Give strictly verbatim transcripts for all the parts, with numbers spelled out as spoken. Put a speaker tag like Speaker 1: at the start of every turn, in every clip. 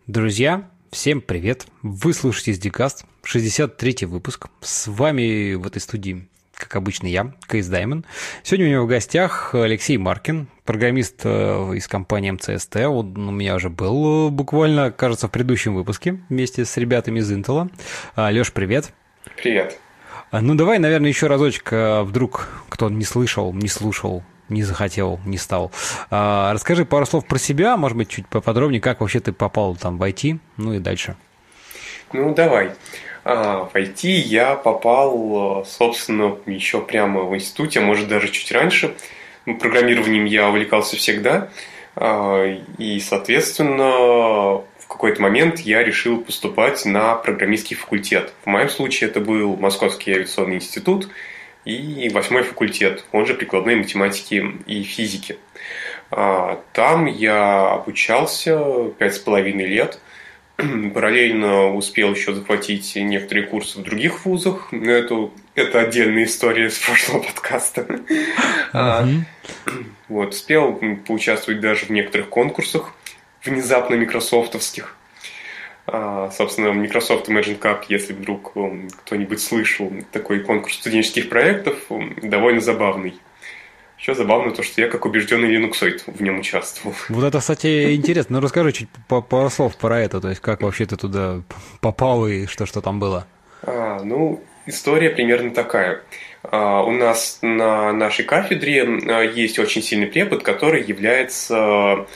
Speaker 1: Друзья, всем привет! Вы слушаете SDcast, шестьдесят третий выпуск. С вами в этой студии, как обычно, я, Кейс Даймон. Сегодня у меня в гостях Алексей Маркин, программист из компании эм си эс ти. Он у меня уже был буквально, кажется, в предыдущем выпуске вместе с ребятами из Intel. Леш, привет!
Speaker 2: Привет!
Speaker 1: Ну, давай, наверное, еще разочек, вдруг кто не слышал, не слушал, не захотел, не стал. А, расскажи пару слов про себя, может быть, чуть поподробнее, как вообще ты попал там в ай ти, ну и дальше.
Speaker 2: Ну, давай. А, в ай ти я попал, собственно, еще прямо в институте, а может даже чуть раньше. Программированием я увлекался всегда. А, и, соответственно, в какой-то момент я решил поступать на программистский факультет. В моем случае это был Московский авиационный институт и восьмой факультет, он же прикладной математики и физики. Там я обучался пять с половиной лет. Параллельно успел еще захватить некоторые курсы в других вузах. Но это, это отдельная история с прошлого подкаста. Mm-hmm. Вот, успел поучаствовать даже в некоторых конкурсах, внезапно микрософтовских. Собственно, Microsoft Imagine Cup, если вдруг кто-нибудь слышал, такой конкурс студенческих проектов, довольно забавный. Еще забавно то, что я как убежденный линуксоид в нем участвовал.
Speaker 1: Вот это, кстати, интересно. Ну, расскажи чуть пару слов про это, то есть как вообще ты туда попал и что, что там было?
Speaker 2: А, ну, история примерно такая. А, у нас на нашей кафедре есть очень сильный препод, который является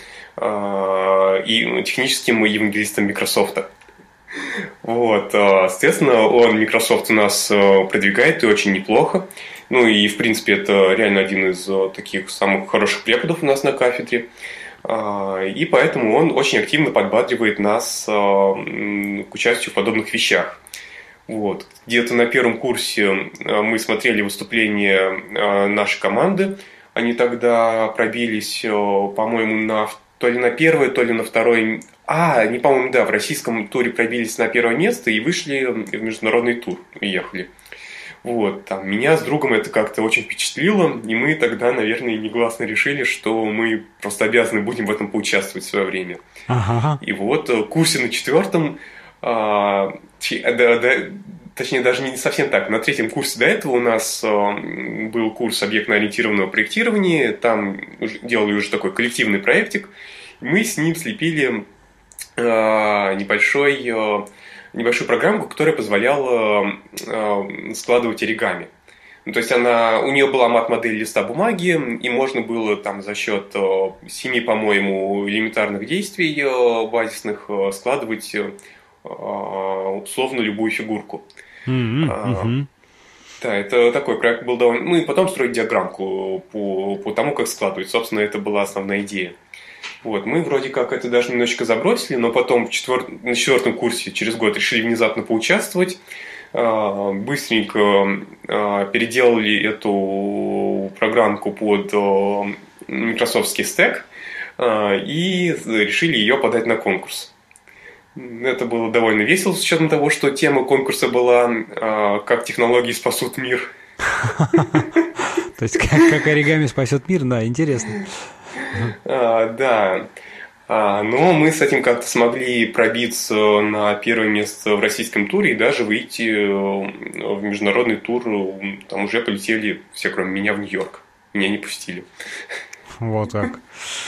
Speaker 2: и техническим евангелистом Microsoft. Вот, соответственно, он Microsoft у нас продвигает и очень неплохо. Ну и, в принципе, это реально один из таких самых хороших преподов у нас на кафедре. И поэтому он очень активно подбадривает нас к участию в подобных вещах. Вот. Где-то на первом курсе мы смотрели выступления нашей команды. Они тогда пробились, по-моему, на то ли на первое, то ли на второе... А, не по-моему, да, в российском туре пробились на первое место и вышли в международный тур, уехали. Вот, там, меня с другом это как-то очень впечатлило, и мы тогда, наверное, негласно решили, что мы просто обязаны будем в этом поучаствовать в свое время.
Speaker 1: Ага.
Speaker 2: И вот в курсе на четвертом, а, да, да, точнее, даже не совсем так. На третьем курсе до этого у нас был курс объектно-ориентированного проектирования. Там делали уже такой коллективный проектик. Мы с ним слепили небольшой, небольшую программку, которая позволяла складывать оригами. Ну, то есть она, у нее была мат-модель листа бумаги, и можно было там за счет семи, по-моему, элементарных действий базисных складывать условно любую фигурку.
Speaker 1: Mm-hmm.
Speaker 2: А, да, это такой проект был довольно... Ну и потом строить диаграммку по, по тому, как складывать. Собственно, это была основная идея. Вот, мы вроде как это даже немножечко забросили, но потом в четвер... на четвертом курсе через год решили внезапно поучаствовать. А, быстренько а, переделали эту программку под микрософтский стек а, и решили ее подать на конкурс. Это было довольно весело, с учетом того, что тема конкурса была а, «Как технологии спасут мир».
Speaker 1: То есть как оригами спасет мир, да, интересно.
Speaker 2: Да, но мы с этим как-то смогли пробиться на первое место в российском туре и даже выйти в международный тур. Там уже полетели все, кроме меня, в Нью-Йорк. Меня не пустили.
Speaker 1: Вот так.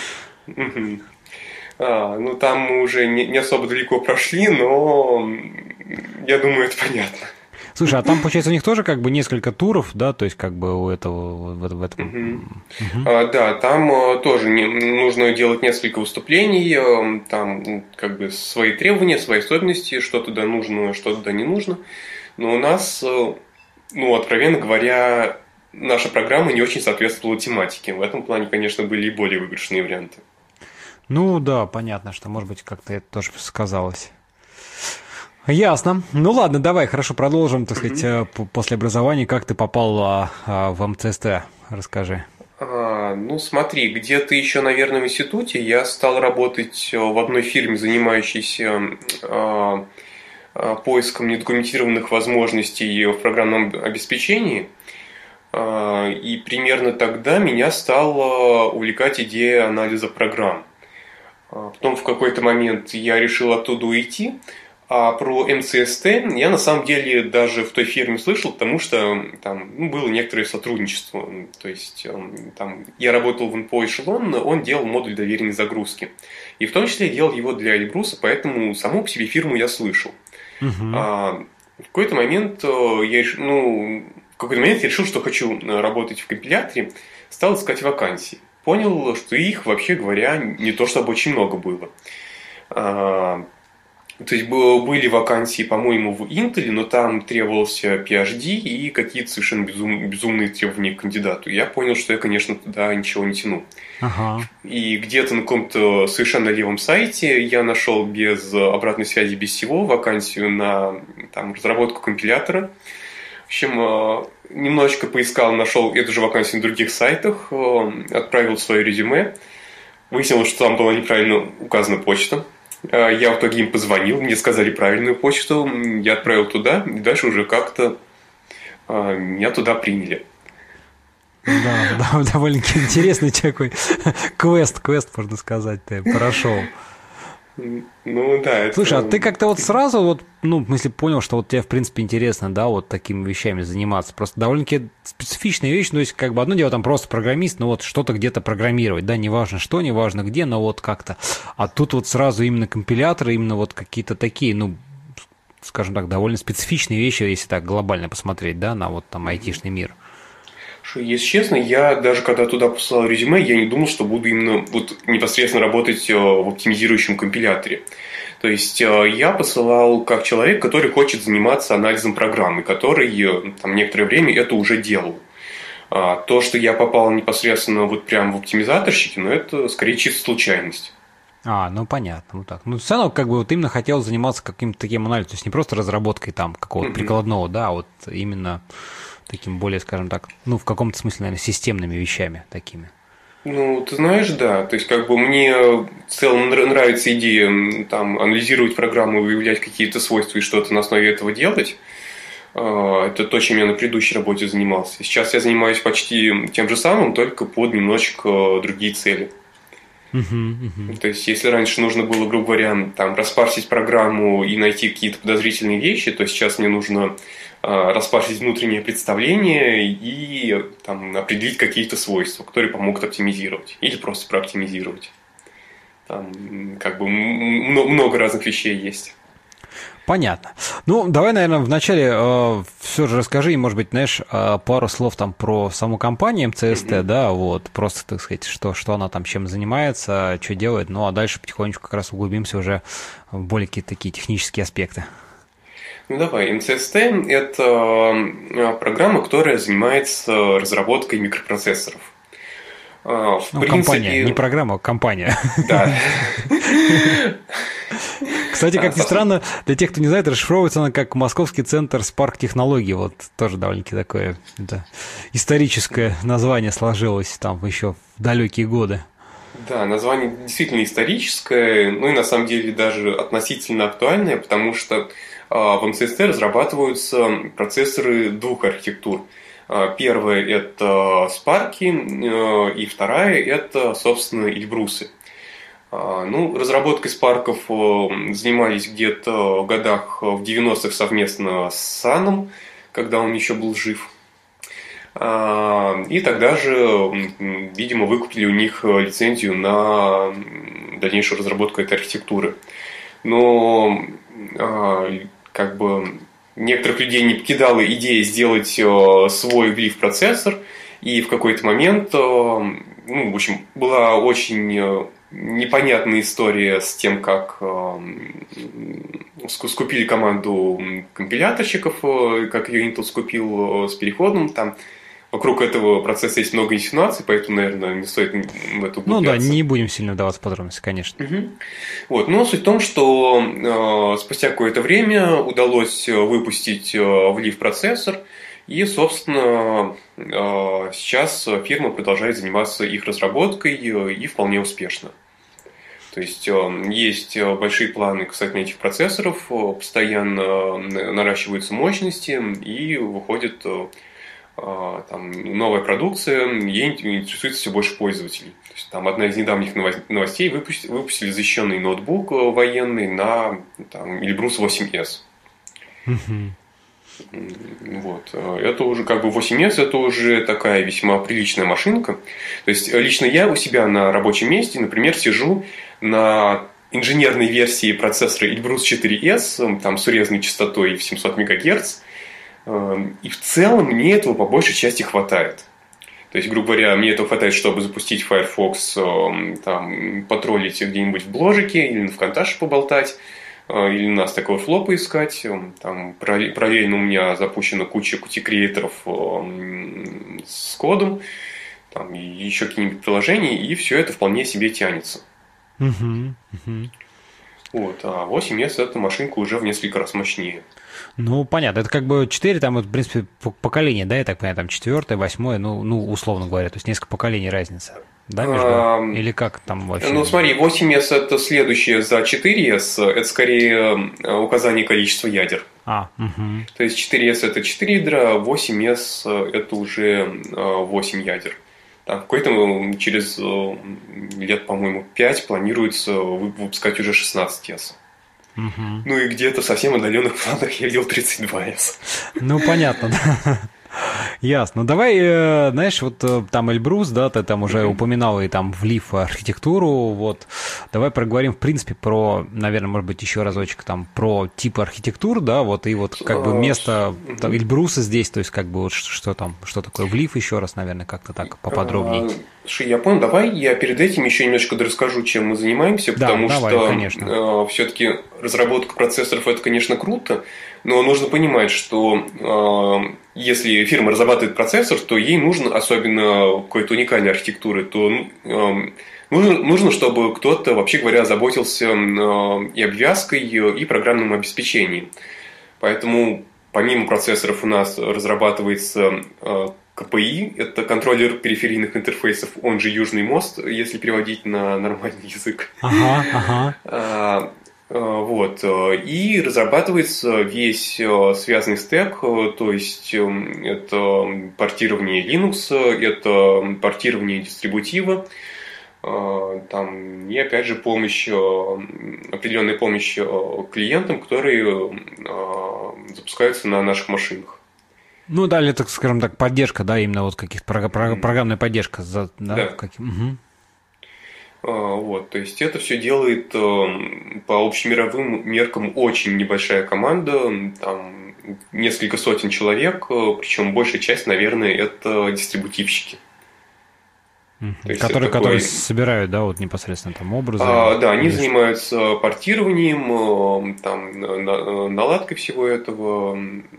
Speaker 2: А, ну, там мы уже не, не особо далеко прошли, но я думаю, это понятно.
Speaker 1: Слушай, а там, получается, у них тоже как бы несколько туров, да, то есть как бы у этого... В, в этом...
Speaker 2: Uh-huh. Uh-huh. А, да, там а, тоже не, нужно делать несколько выступлений, а, там как бы свои требования, свои особенности, что туда нужно, что туда не нужно. Но у нас, ну, откровенно говоря, наша программа не очень соответствовала тематике. В этом плане, конечно, были и более выигрышные варианты.
Speaker 1: Ну да, понятно, что, может быть, как-то это тоже сказалось. Ясно. Ну ладно, давай, хорошо, продолжим, так сказать, mm-hmm. после образования. Как ты попал а, а, в эм си эс ти? Расскажи.
Speaker 2: А, ну смотри, где-то еще, наверное, в институте я стал работать в одной фирме, занимающейся а, а, поиском недокументированных возможностей в программном обеспечении. А, и примерно тогда меня стала увлекать идея анализа программ. Потом в какой-то момент я решил оттуда уйти. А про эм си эс ти я на самом деле даже в той фирме слышал, потому что там ну, было некоторое сотрудничество. То есть там, я работал в эн пэ о Эшелон, он делал модуль доверенной загрузки. И в том числе делал его для Эльбруса, поэтому саму по себе фирму я слышал. Uh-huh. А, в какой-то момент я решил, ну, в какой-то момент я решил, что хочу работать в компиляторе, стал искать вакансии. Понял, что их, вообще говоря, не то чтобы очень много было. А, То есть были вакансии, по-моему, в Intel, но там требовался пи эйч ди и какие-то совершенно безум, безумные требования к кандидату. Я понял, что я, конечно, туда ничего не тяну. Ага. И где-то на каком-то совершенно левом сайте я нашел без обратной связи, без всего, вакансию на там, разработку компилятора. В общем, немножечко поискал, нашел эту же вакансию на других сайтах, отправил свое резюме. Выяснилось, что там была неправильно указана почта. Я в итоге им позвонил, мне сказали правильную почту, я отправил туда, и дальше уже как-то а, меня туда приняли.
Speaker 1: Да, да, довольно-таки интересный такой квест, квест, можно сказать, ты прошел.
Speaker 2: Ну да. Это...
Speaker 1: Слушай, а ты как-то вот сразу, вот, ну, в смысле, понял, что вот тебе, в принципе, интересно, да, вот такими вещами заниматься. Просто довольно-таки специфичная вещь, ну, то есть, как бы одно дело там просто программист, ну, вот что-то где-то программировать, да, неважно что, неважно где, но вот как-то. А тут вот сразу именно компиляторы, именно вот какие-то такие, ну, скажем так, довольно специфичные вещи, если так глобально посмотреть, да, на вот там айтишный мир.
Speaker 2: Если честно, я даже когда туда посылал резюме, я не думал, что буду именно вот непосредственно работать в оптимизирующем компиляторе. То есть я посылал как человек, который хочет заниматься анализом программы, который там некоторое время это уже делал. А то, что я попал непосредственно вот прям в оптимизаторщики, ну это скорее чисто случайность.
Speaker 1: А, ну понятно, вот так. Ну, все равно, как бы вот именно хотел заниматься каким-то таким анализом, то есть не просто разработкой там какого-то mm-hmm. прикладного, да, а вот именно таким более, скажем так, ну, в каком-то смысле, наверное, системными вещами такими.
Speaker 2: Ну, ты знаешь, да. То есть, как бы мне в целом нравится идея там, анализировать программу, выявлять какие-то свойства и что-то на основе этого делать. Это то, чем я на предыдущей работе занимался. Сейчас я занимаюсь почти тем же самым, только под немножечко другие цели. Uh-huh, uh-huh. То есть, если раньше нужно было, грубо говоря, там, распарсить программу и найти какие-то подозрительные вещи, то сейчас мне нужно э, распарсить внутреннее представление и там, определить какие-то свойства, которые помогут оптимизировать или просто прооптимизировать. Там как бы много разных вещей есть.
Speaker 1: Понятно. Ну, давай, наверное, вначале э, все же расскажи, может быть, знаешь, э, пару слов там про саму компанию эм си эс ти, mm-hmm. да, вот, просто, так сказать, что, что она там чем занимается, что делает, ну, а дальше потихонечку как раз углубимся уже в более какие-то такие технические аспекты.
Speaker 2: Ну, давай, эм си эс ти – это программа, которая занимается разработкой микропроцессоров.
Speaker 1: В ну, принципе... компания, не программа, а компания.
Speaker 2: Да.
Speaker 1: Кстати, как ни странно, для тех, кто не знает, расшифровывается она как Московский центр Spark технологий. Вот тоже довольно-таки такое да, историческое название сложилось там еще в далекие годы.
Speaker 2: Да, название действительно историческое, ну и на самом деле даже относительно актуальное, потому что в эм си эс ти разрабатываются процессоры двух архитектур. Первая – это Спарки, и вторая – это, собственно, Эльбрусы. Ну, разработкой Спарков занимались где-то в годах в девяностых совместно с Саном, когда он еще был жив. И тогда же, видимо, выкупили у них лицензию на дальнейшую разработку этой архитектуры. Но, как бы... некоторых людей не покидала идея сделать свой глиф-процессор, и в какой-то момент, ну, в общем, была очень непонятная история с тем, как скупили команду компиляторщиков, как ее Intel скупил с переходом, там вокруг этого процесса есть много инсинуаций, поэтому, наверное, не стоит в это углубляться.
Speaker 1: Ну да, не будем сильно вдаваться в подробности, конечно.
Speaker 2: Угу. Вот. Но суть в том, что э, спустя какое-то время удалось выпустить э, в лив-процессор, и, собственно, э, сейчас фирма продолжает заниматься их разработкой э, и вполне успешно. То есть, э, есть большие планы касательно этих процессоров, э, постоянно наращиваются мощности и выходят... Э, там, новая продукция, ей интересуется все больше пользователей. То есть, там одна из недавних новостей: выпустили, выпустили защищенный ноутбук военный на там, Эльбрус восемь эс. Вот. Это уже как бы восемь эс, это уже такая весьма приличная машинка. То есть лично я у себя на рабочем месте, например, сижу на инженерной версии процессора Эльбрус четыре эс, там с урезанной частотой в семьсот мегагерц. И в целом мне этого по большей части хватает. То есть, грубо говоря, мне этого хватает, чтобы запустить Firefox, там, потроллить где-нибудь в бложике или на Вконташе поболтать, или на Stack Overflow поискать. Там параллельно у меня запущена куча Qt-креаторов с кодом, там, и еще какие-нибудь приложения, и все это вполне себе тянется.
Speaker 1: Uh-huh, uh-huh.
Speaker 2: Вот, а восемь эс эта машинка уже в несколько раз мощнее.
Speaker 1: Ну, понятно. Это как бы четыре, там, в принципе, поколения, да, я так понимаю, там четвертое, восьмое, ну, ну, условно говоря, то есть несколько поколений разница, да, между? А, или как там вообще?
Speaker 2: Ну, смотри, восемь эс это следующее за четыре эс, это скорее указание количества ядер.
Speaker 1: А, угу.
Speaker 2: То есть четыре эс это четыре ядра, восемь эс это уже восемь ядер. Там какой-то через лет, по-моему, пять планируется выпускать уже шестнадцать эс.
Speaker 1: Угу.
Speaker 2: Ну и где-то совсем отдаленных планах я видел тридцать два эс.
Speaker 1: Ну, понятно, да. Ясно. Давай, знаешь, вот там Эльбрус, да, ты там уже mm-hmm. упоминал и там влив архитектуру, вот. Давай проговорим, в принципе, про, наверное, может быть, еще разочек там про типы архитектур, да, вот, и вот как бы место там, Эльбруса здесь, то есть как бы вот что там, что такое влив еще раз, наверное, как-то так поподробнее.
Speaker 2: Слушай, я понял, давай я перед этим еще немножко расскажу, чем мы занимаемся,
Speaker 1: да,
Speaker 2: потому
Speaker 1: давай,
Speaker 2: что
Speaker 1: конечно.
Speaker 2: все-таки разработка процессоров это, конечно, круто, но нужно понимать, что э, если фирма разрабатывает процессор, то ей нужно, особенно какой-то уникальной архитектуры, то э, нужно, нужно, чтобы кто-то, вообще говоря, заботился э, и обвязкой, и программным обеспечением. Поэтому помимо процессоров у нас разрабатывается э, ка пи и, это контроллер периферийных интерфейсов, он же Южный мост, если переводить на нормальный язык.
Speaker 1: Ага, ага.
Speaker 2: Вот. И разрабатывается весь связанный стек, то есть это портирование Linux, это портирование дистрибутива, там, и опять же помощь, определенная помощь клиентам, которые запускаются на наших машинах.
Speaker 1: Ну, далее, так скажем так, поддержка, да, именно вот каких-то программная поддержка. Да,
Speaker 2: да.
Speaker 1: Каким... Угу.
Speaker 2: Вот, то есть это все делает по общемировым меркам очень небольшая команда, там несколько сотен человек, причем большая часть, наверное, это дистрибутивщики.
Speaker 1: Mm-hmm. Которые, такой... которые собирают, да, вот непосредственно там образы.
Speaker 2: А, да, они занимаются портированием, там, наладкой всего этого,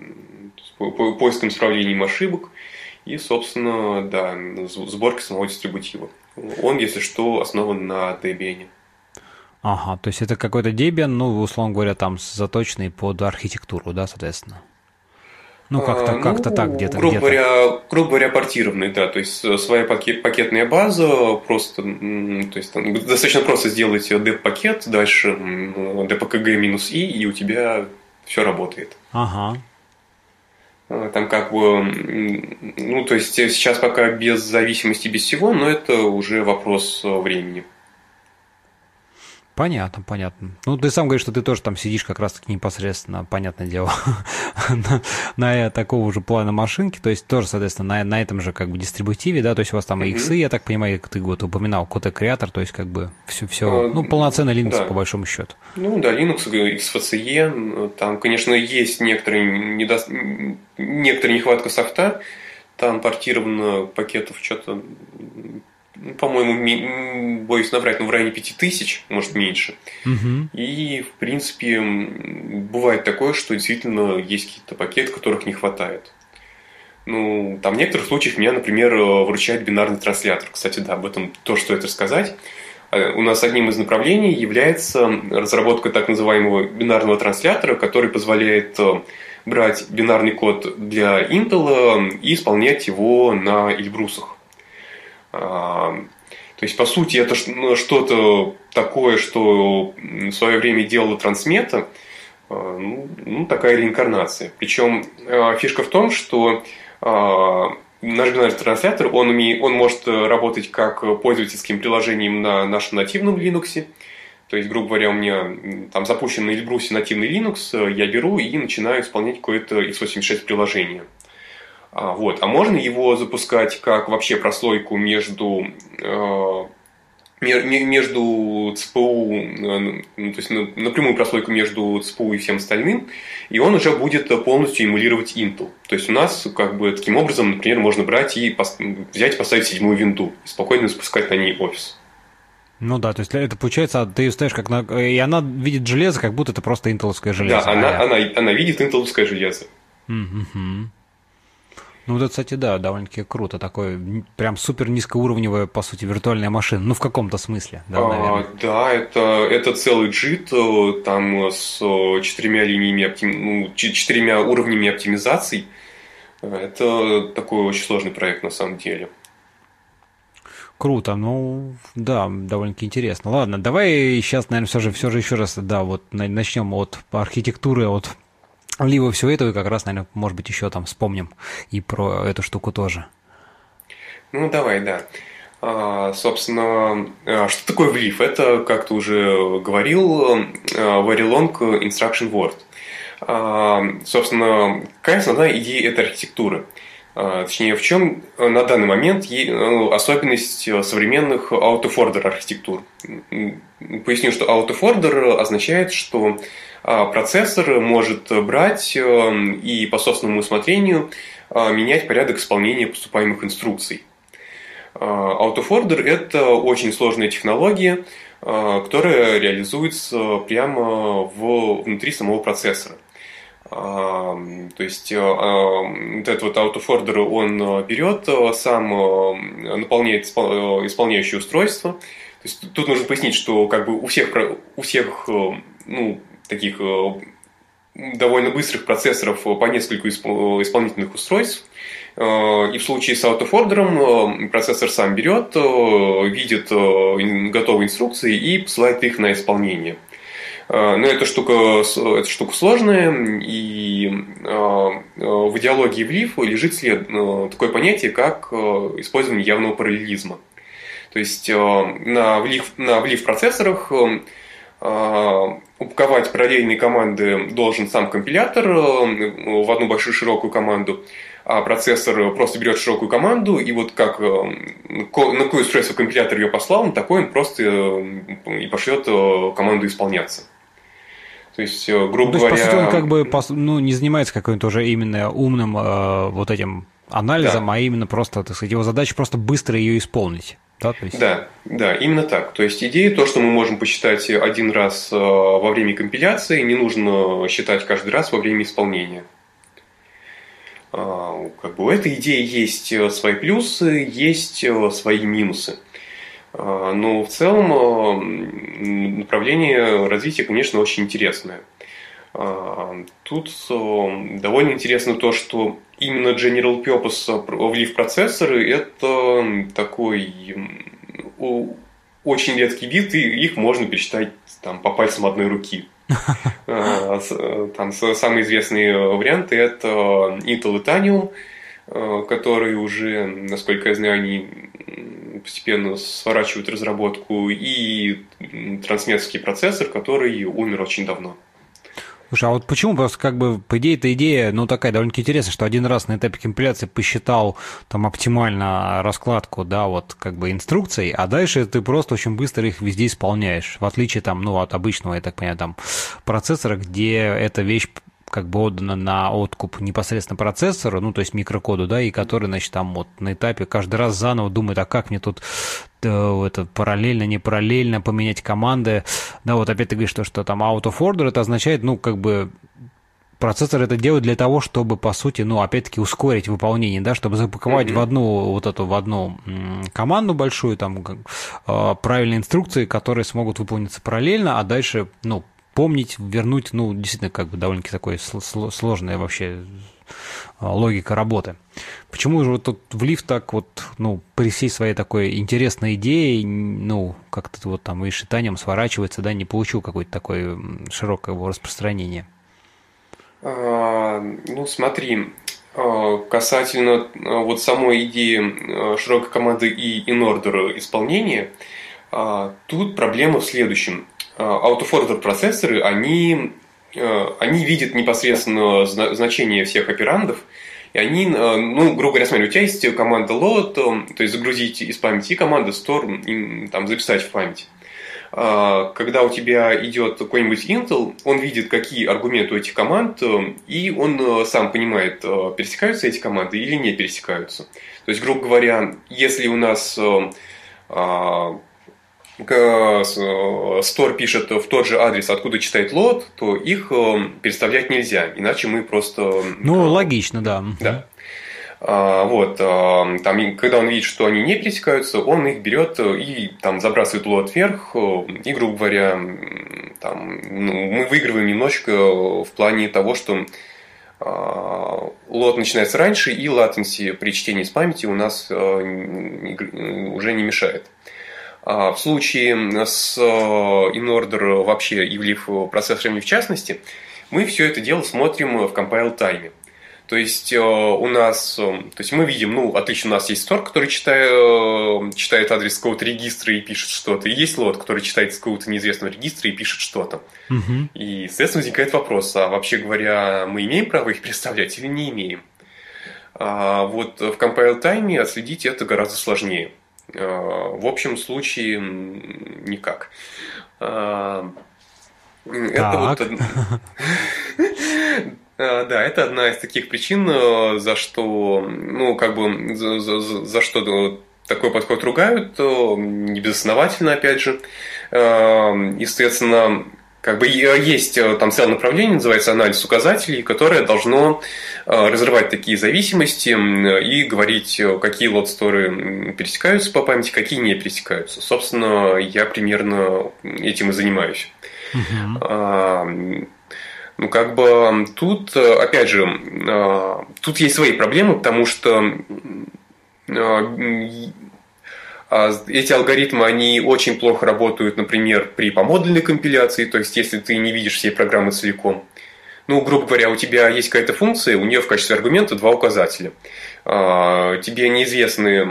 Speaker 2: поиском исправлением ошибок и, собственно, да, сборкой самого дистрибутива. Он, если что, основан на Debian.
Speaker 1: Ага, то есть это какой-то Debian, ну, условно говоря, там заточенный под архитектуру, да, соответственно? Ну, как-то, а, как-то ну, так где-то.
Speaker 2: Грубо,
Speaker 1: где-то.
Speaker 2: Говоря, грубо говоря, портированный, да, то есть своя пакет, пакетная база, просто, то есть там, достаточно просто сделать деп-пакет, дальше dpkg-i, и у тебя все работает.
Speaker 1: Ага.
Speaker 2: Там как бы, ну, то есть сейчас пока без зависимости, без всего, но это уже вопрос времени.
Speaker 1: Понятно, понятно. Ну, ты сам говоришь, что ты тоже там сидишь как раз-таки непосредственно, понятное дело, на, на такого же плана машинки, то есть тоже, соответственно, на, на этом же как бы дистрибутиве, да, то есть у вас там и иксы, я так понимаю, ты вот упоминал, Qt-креатор, то есть как бы все, все ну, полноценный Linux да. по большому счету.
Speaker 2: Ну, да, Linux, икс эф си и, там, конечно, есть некоторые недо... некоторая нехватка софта, там портировано пакетов что-то... По-моему, боюсь наврать, но в районе пяти тысяч, может меньше.
Speaker 1: Угу.
Speaker 2: И, в принципе, бывает такое, что действительно есть какие-то пакеты, которых не хватает. Ну, там в некоторых случаях меня, например, выручает бинарный транслятор. Кстати, да, об этом тоже стоит рассказать. У нас одним из направлений является разработка так называемого бинарного транслятора, который позволяет брать бинарный код для Intel и исполнять его на Эльбрусах. То есть, по сути, это что-то такое, что в свое время делала Трансмета, ну, такая реинкарнация. Причем фишка в том, что Наш бинарный транслятор, он, умеет, он может работать как пользовательским приложением на нашем нативном Linux. То есть, грубо говоря, у меня там запущен на Эльбрусе нативный Linux, я беру и начинаю исполнять какое-то икс восемьдесят шесть приложение. А, вот. а можно его запускать как вообще прослойку между, э, между ЦПУ, э, то есть напрямую прослойку между ЦПУ и всем остальным, и он уже будет полностью эмулировать Intel. То есть у нас как бы таким образом, например, можно брать и взять и поставить седьмую винду и спокойно запускать на ней офис.
Speaker 1: Ну да, то есть это получается, ты ее ставишь как на... И она видит железо, как будто это просто интеловское железо.
Speaker 2: Да, она, она, она видит интеловское железо.
Speaker 1: Mm-hmm. Ну, вот это, кстати, да, довольно-таки круто. Такое прям супер низкоуровневая, по сути, виртуальная машина. Ну, в каком-то смысле, да, наверное.
Speaker 2: А, да, это, это целый джит, там с четырьмя линиями, оптим... ну, четырьмя уровнями оптимизаций. Это такой очень сложный проект на самом деле.
Speaker 1: Круто, ну да, довольно-таки интересно. Ладно, давай сейчас, наверное, все же, все же еще раз, да, вот начнем от архитектуры, от либо всего этого, и как раз, наверное, может быть, еще там вспомним и про эту штуку тоже.
Speaker 2: Ну, давай, да. А, собственно, что такое влив? Это, как ты уже говорил, very long instruction word. А, собственно, какая основная идея этой архитектуры? Точнее, в чем на данный момент особенность современных out-of-order архитектур? Поясню, что out-of-order означает, что процессор может брать и по собственному усмотрению менять порядок исполнения поступаемых инструкций. Out-of-order – это очень сложная технология, которая реализуется прямо внутри самого процессора. То есть вот этот вот out-of-order он берет, сам наполняет исполняющее устройство. То есть тут нужно пояснить, что как бы у всех, у всех ну, таких довольно быстрых процессоров по нескольку исполнительных устройств. И в случае с out-of-order процессор сам берет, видит готовые инструкции и посылает их на исполнение. Но эта штука, эта штука сложная, и в идеологии влив лежит след, такое понятие, как использование явного параллелизма. То есть на влив, на влив процессорах упаковать параллельные команды должен сам компилятор в одну большую широкую команду, а процессор просто берет широкую команду, и вот как на какое устройство компилятор ее послал, на такое он просто и пошлет команду исполняться. То есть, грубо ну, то есть, говоря...
Speaker 1: по сути, он как бы ну, не занимается каким-то уже именно умным э, вот этим анализом, да. а именно просто, так сказать, его задача просто быстро ее исполнить. Да, то есть...
Speaker 2: да, да, именно так. То есть идея то, что мы можем посчитать один раз во время компиляции, не нужно считать каждый раз во время исполнения. Как бы у этой идеи есть свои плюсы, есть свои минусы. Но в целом направление развития, конечно, очень интересное. Тут довольно интересно то, что именно General Purpose влив процессоры – это такой очень редкий вид, и их можно пересчитать там, по пальцам одной руки. Там самые известные варианты – это Intel Itanium, который уже, насколько я знаю, они постепенно сворачивают разработку, и трансметский процессор, который умер очень давно.
Speaker 1: Слушай, а вот почему просто как бы, по идее, эта идея, ну, такая довольно-таки интересная, что один раз на этапе компиляции посчитал там оптимально раскладку, да, вот как бы инструкций, а дальше ты просто очень быстро их везде исполняешь, в отличие там, ну, от обычного, я так понимаю, там процессора, где эта вещь как бы отдано на откуп непосредственно процессору, ну, то есть микрокоду, да, и который, значит, там вот на этапе каждый раз заново думает, а как мне тут э, это параллельно, не параллельно поменять команды. Да, вот опять ты говоришь, что, что там out of order, это означает, ну, как бы процессор это делает для того, чтобы, по сути, ну, опять-таки ускорить выполнение, да, чтобы запаковать mm-hmm. в одну вот эту, в одну м, команду большую, там, э, правильные инструкции, которые смогут выполниться параллельно, а дальше, ну, помнить, вернуть, ну, действительно, как бы довольно-таки такой сложная вообще логика работы. Почему же вот тут влив так вот, ну, при всей своей такой интересной идее, ну, как-то вот там и шитанием сворачивается, да, не получил какое-то такое широкое его распространение?
Speaker 2: А, ну, смотри, Касательно вот самой идеи широкой команды и in-order исполнения, тут проблема в следующем. Out-of-order процессоры, они, они видят непосредственно значение всех операндов, и они, ну, грубо говоря, смотри, у тебя есть команда load, то есть загрузить из памяти, и команда store, там, записать в память. Когда у тебя идет какой-нибудь Intel, он видит, какие аргументы у этих команд, и он сам понимает, пересекаются эти команды или не пересекаются. То есть, грубо говоря, если у нас store пишет в тот же адрес, откуда читает load, то их переставлять нельзя, иначе мы просто...
Speaker 1: Ну, логично, да.
Speaker 2: Да. Вот, там, когда он видит, что они не пересекаются, он их берет и там забрасывает лот вверх, и, грубо говоря, там, ну, мы выигрываем немножечко в плане того, что лот начинается раньше, и latency при чтении с памяти у нас уже не мешает. В случае с in-order вообще и в процессорами в частности, мы все это дело смотрим в compile time. То есть у нас, то есть мы видим, ну, отлично, у нас есть store, который читает, читает адрес какого-то регистра и пишет что-то, и есть лот, который читает с какого-то неизвестного регистра и пишет что-то. Uh-huh. И, соответственно, возникает вопрос, а вообще говоря, мы имеем право их представлять или не имеем? А вот в compile time отследить это гораздо сложнее. В общем случае никак. Это
Speaker 1: так.
Speaker 2: вот... Да, это одна из таких причин, за что, ну, как бы, за, за, за что такой подход ругают, не безосновательно, опять же. Естественно, как бы есть там целое направление, называется анализ указателей, которое должно разрывать такие зависимости и говорить, какие лот-сторы пересекаются по памяти, какие не пересекаются. Собственно, я примерно этим и занимаюсь. Uh-huh. Ну, как бы тут, опять же, тут есть свои проблемы, потому что эти алгоритмы, они очень плохо работают, например, при помодульной компиляции, то есть, если ты не видишь всей программы целиком. Ну, грубо говоря, у тебя есть какая-то функция, у нее в качестве аргумента два указателя. Тебе неизвестны,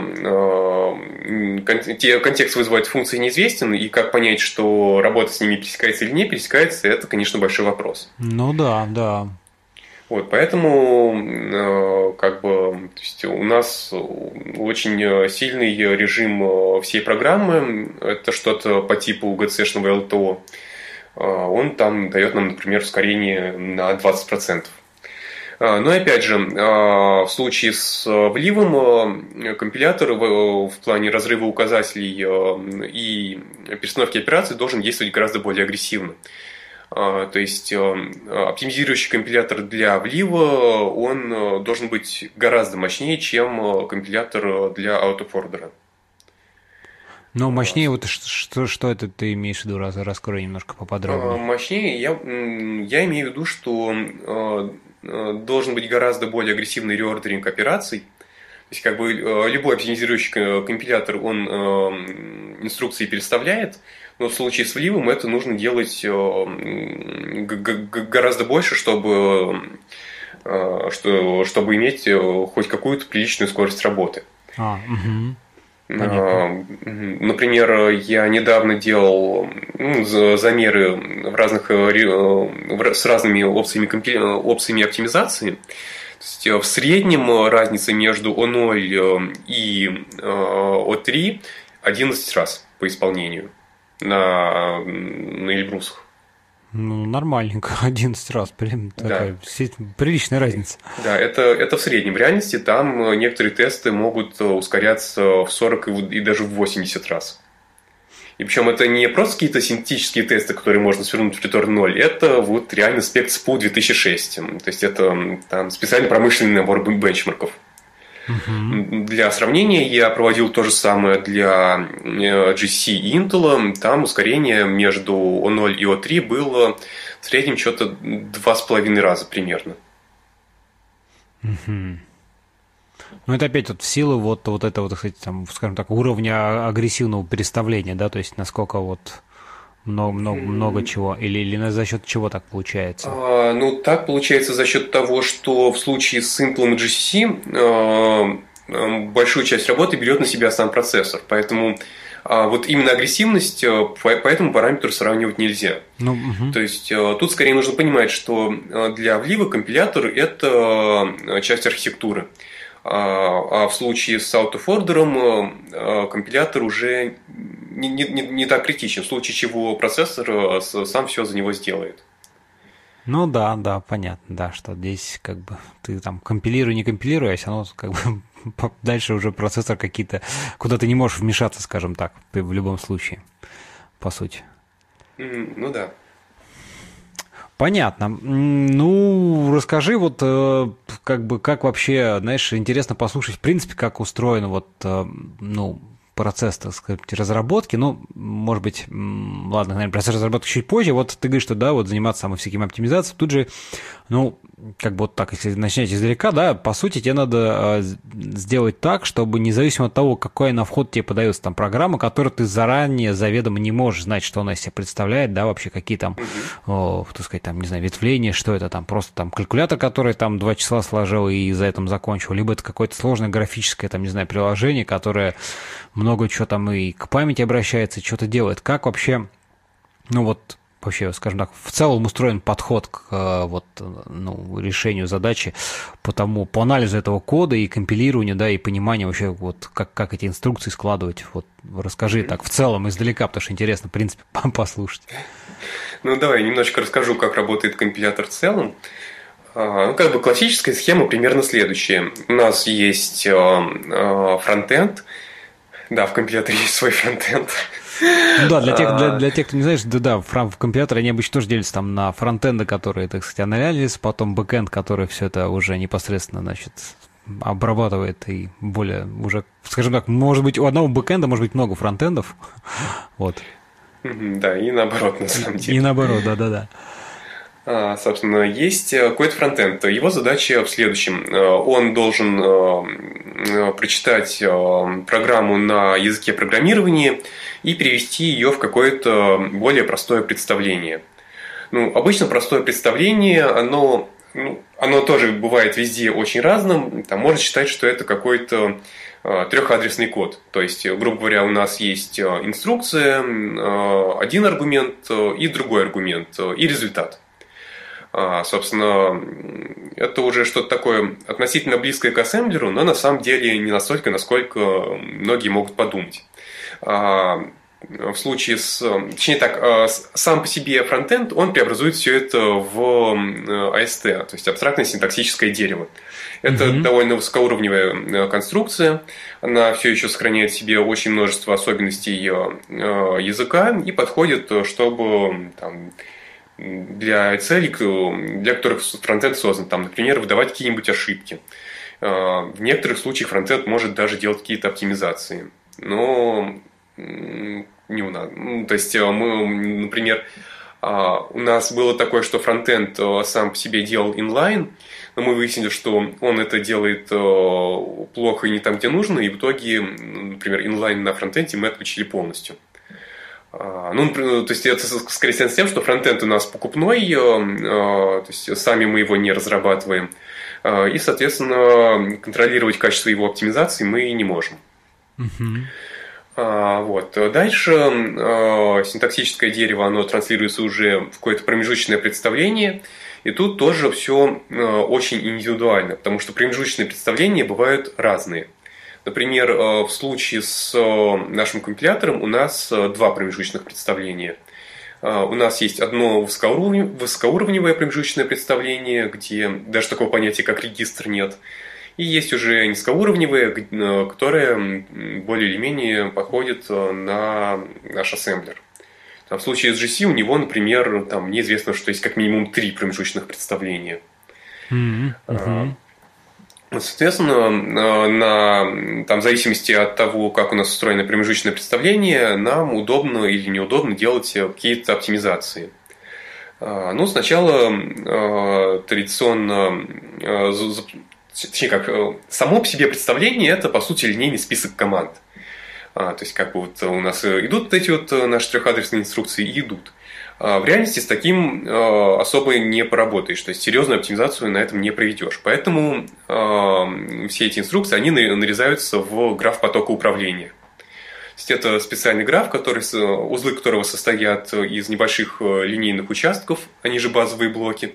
Speaker 2: тебе контекст вызывает функции неизвестен, и как понять, что работа с ними пересекается или не пересекается, это, конечно, большой вопрос.
Speaker 1: Ну да, да.
Speaker 2: Вот, поэтому как бы, то есть у нас очень сильный режим всей программы, это что-то по типу джи си-шного эл ти о. Он там дает нам, например, ускорение на двадцать процентов. Но опять же, в случае с вливом компилятор в плане разрыва указателей и перестановки операций должен действовать гораздо более агрессивно. То есть оптимизирующий компилятор для влива, он должен быть гораздо мощнее, чем компилятор для out-of-order.
Speaker 1: Но мощнее, вот что, что это ты имеешь в виду, раз, раскрой немножко поподробнее.
Speaker 2: Мощнее, я, я имею в виду, что должен быть гораздо более агрессивный реордеринг операций. То есть, как бы любой оптимизирующий компилятор, он инструкции переставляет, но в случае с вливом это нужно делать гораздо больше, чтобы, чтобы иметь хоть какую-то приличную скорость работы.
Speaker 1: А, угу.
Speaker 2: Понятно. Например, я недавно делал ну, замеры в разных, с разными опциями, опциями оптимизации. То есть, в среднем разница между о ноль и о три одиннадцать раз по исполнению на, на Эльбрусах.
Speaker 1: Ну, нормальненько, одиннадцать раз, прям такая да. приличная разница.
Speaker 2: Да, это, это в среднем. В реальности там некоторые тесты могут ускоряться в сорок и даже в восемьдесят раз. И причем это не просто какие-то синтетические тесты, которые можно свернуть в return ноль, это вот реально спект эс пи ю две тысячи шесть. То есть это там специальный промышленный набор бенчмарков. Uh-huh. Для сравнения, я проводил то же самое для джи си и Intel. Там ускорение между о ноль и о три было в среднем что-то два с половиной раза примерно.
Speaker 1: Uh-huh. Ну, это опять вот в силу вот, вот этого, так сказать, там, скажем так, уровня агрессивного переставления, да, то есть насколько вот много, много, много чего? Или, или за счет чего так получается?
Speaker 2: А, ну, так получается за счет того, что в случае с Intel и джи си си а, большую часть работы берет на себя сам процессор. Поэтому а, вот именно агрессивность по этому параметру сравнивать нельзя.
Speaker 1: Ну, угу.
Speaker 2: То есть тут скорее нужно понимать, что для вливок компилятор – это часть архитектуры. А в случае с out-of-order компилятор уже не, не, не так критичен, в случае чего процессор сам все за него сделает.
Speaker 1: Ну да, да, понятно, да, что здесь как бы ты там компилируй, не компилируй, а все равно как бы дальше уже процессор какие-то, куда ты не можешь вмешаться, скажем так, в любом случае, по сути.
Speaker 2: Mm, ну да.
Speaker 1: Понятно. Ну, расскажи вот, как бы, как вообще, знаешь, интересно послушать, в принципе, как устроен вот, ну, процесс, так сказать, разработки. Ну, может быть, ладно, наверное, процесс разработки чуть позже. Вот ты говоришь, что, да, вот заниматься самой всякими оптимизацией. Тут же, ну, как бы вот так, если начинать издалека, да, по сути, тебе надо сделать так, чтобы независимо от того, какой на вход тебе подается там программа, которую ты заранее заведомо не можешь знать, что она из себя представляет, да, вообще какие там, о, так сказать, там, не знаю, ветвления, что это там, просто там калькулятор, который там два числа сложил и за этим закончил, либо это какое-то сложное графическое, там, не знаю, приложение, которое много чего там и к памяти обращается, и что-то делает. Как вообще, ну вот, вообще, скажем так, в целом устроен подход к вот, ну, решению задачи по тому, по анализу этого кода и компилированию, да, и пониманию вообще, вот, как, как эти инструкции складывать. Вот, расскажи так в целом, издалека, потому что интересно, в принципе, послушать.
Speaker 2: Ну, давай немножечко расскажу, как работает компилятор в целом. Ну, как бы классическая схема примерно следующая. У нас есть фронтенд. Да, в компиляторе есть свой фронтенд.
Speaker 1: Ну да, для тех, для, для тех, кто не знает, да, да, в, в компиляторе они обычно тоже делятся там на фронтенды, которые, так сказать, анализ, потом бэкенд, который все это уже непосредственно, значит, обрабатывает и более уже, скажем так, может быть, у одного бэкенда может быть много фронтендов. Вот.
Speaker 2: Да, и наоборот, на самом деле.
Speaker 1: И наоборот, да-да-да.
Speaker 2: А, собственно, есть какой-то фронтенд. Его задача в следующем. Он должен прочитать программу на языке программирования и перевести ее в какое-то более простое представление. Ну, обычно простое представление, оно, ну, оно тоже бывает везде очень разным. Там можно считать, что это какой-то трехадресный код. То есть, грубо говоря, у нас есть инструкция, один аргумент и другой аргумент, и результат. А, собственно, это уже что-то такое относительно близкое к ассемблеру, но на самом деле не настолько, насколько многие могут подумать. А, в случае с... Точнее так, сам по себе фронтенд, он преобразует все это в эй эс ти, то есть абстрактное синтаксическое дерево. Это mm-hmm. довольно высокоуровневая конструкция, она все еще сохраняет в себе очень множество особенностей языка и подходит, чтобы там, для целей, для которых фронтенд создан, там, например, выдавать какие-нибудь ошибки. В некоторых случаях фронтенд может даже делать какие-то оптимизации, но не у нас. То есть мы, например, у нас было такое, что фронтенд сам по себе делал инлайн, но мы выяснили, что он это делает плохо и не там, где нужно, и в итоге, например, инлайн на фронтенде мы отключили полностью. Ну, то есть это скорее связано с тем, что фронтенд у нас покупной, то есть сами мы его не разрабатываем, и, соответственно, контролировать качество его оптимизации мы не можем. Uh-huh. Вот. Дальше синтаксическое дерево, оно транслируется уже в какое-то промежуточное представление, и тут тоже все очень индивидуально, потому что промежуточные представления бывают разные. Например, в случае с нашим компилятором у нас два промежуточных представления. У нас есть одно высокоуровневое промежуточное представление, где даже такого понятия, как регистр, нет. И есть уже низкоуровневое, которое более или менее походит на наш ассемблер. В случае с джи си у него, например, там, мне известно, что есть как минимум три промежуточных представления.
Speaker 1: Mm-hmm. Uh-huh.
Speaker 2: Соответственно, на, там, в зависимости от того, как у нас устроено промежуточное представление, нам удобно или неудобно делать какие-то оптимизации. Ну, сначала традиционно, точнее как, само по себе представление – это, по сути, линейный список команд. А, то есть, как бы вот у нас идут эти вот наши трехадресные инструкции и идут. А в реальности с таким а, особо не поработаешь, то есть серьезную оптимизацию на этом не проведешь. Поэтому а, все эти инструкции, они нарезаются в граф потока управления. То есть это специальный граф, который, узлы которого состоят из небольших линейных участков, они же базовые блоки.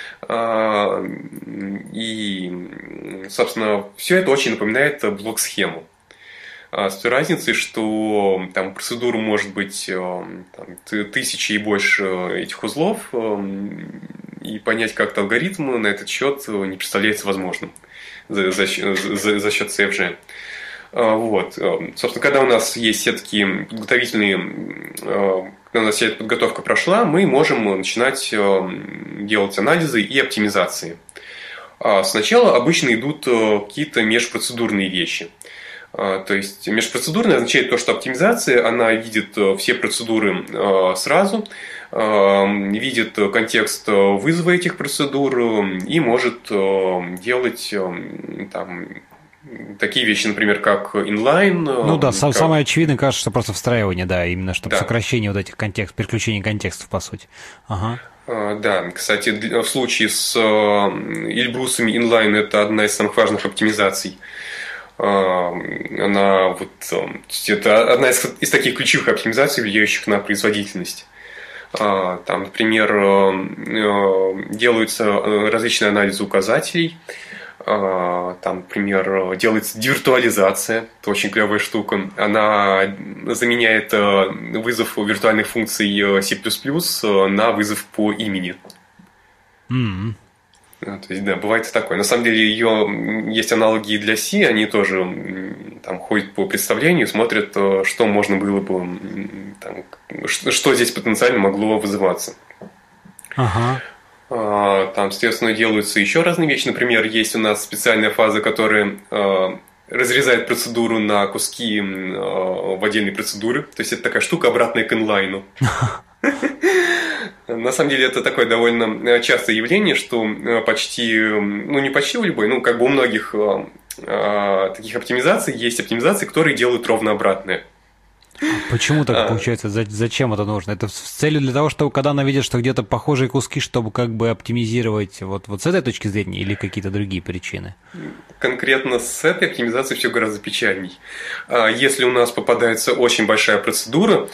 Speaker 2: И, собственно, все это очень напоминает блок-схему. С той разницей, что там процедура может быть там, тысячи и больше этих узлов, и понять как-то алгоритм на этот счет не представляется возможным за, за, за, за счет си эф джи. Вот. Собственно, когда у нас есть все такие подготовительные, когда у нас вся эта подготовка прошла, мы можем начинать делать анализы и оптимизации. Сначала обычно идут какие-то межпроцедурные вещи. То есть межпроцедурная означает то, что оптимизация, она видит все процедуры сразу, видит контекст вызова этих процедур и может делать там, такие вещи, например, как inline.
Speaker 1: Ну да,
Speaker 2: как...
Speaker 1: самое очевидное, кажется, что просто встраивание, да, именно чтобы
Speaker 2: да.
Speaker 1: сокращение вот этих контекстов, переключение контекстов, по сути. Ага.
Speaker 2: Да, кстати, в случае с Эльбрусами inline это одна из самых важных оптимизаций. Она вот, это одна из, из таких ключевых оптимизаций, влияющих на производительность. Там, например, делаются различные анализы указателей. Там, например, делается девиртуализация, это очень клевая штука. Она заменяет вызов виртуальных функций C++ на вызов по имени.
Speaker 1: Mm-hmm.
Speaker 2: То есть, да, бывает и такое. На самом деле, ее есть аналоги для C, они тоже там ходят по представлению, смотрят, что можно было бы, там, что здесь потенциально могло вызываться.
Speaker 1: Ага.
Speaker 2: Там, соответственно, делаются еще разные вещи. Например, есть у нас специальная фаза, которая разрезает процедуру на куски в отдельные процедуры. То есть, это такая штука, обратная к инлайну. На самом деле, это такое довольно частое явление, что почти, ну не почти у любой, ну как бы у многих таких оптимизаций есть оптимизации, которые делают ровно обратное.
Speaker 1: Почему так а, получается? Зачем это нужно? Это с целью для того, чтобы когда она видит, что где-то похожие куски, чтобы как бы оптимизировать вот, вот с этой точки зрения или какие-то другие причины?
Speaker 2: Конкретно с этой оптимизацией все гораздо печальней. Если у нас попадается очень большая процедура,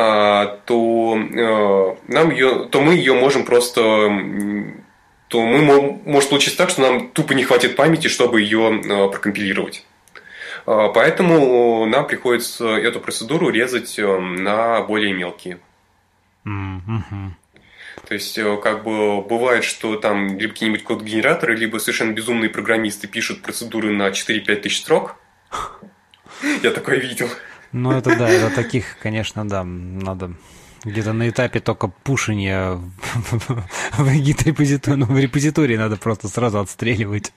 Speaker 2: то, нам ее, то мы ее можем просто... то мы, может получиться так, что нам тупо не хватит памяти, чтобы ее прокомпилировать. Поэтому нам приходится эту процедуру резать на более мелкие.
Speaker 1: Mm-hmm.
Speaker 2: То есть, как бы бывает, что там либо какие-нибудь код-генераторы, либо совершенно безумные программисты пишут процедуры на четыре-пять тысяч строк. Я такое видел.
Speaker 1: Ну, это да, это таких, конечно, да, надо... Где-то на этапе только пушения в гид-репозитории, ну, в репозитории надо просто сразу отстреливать.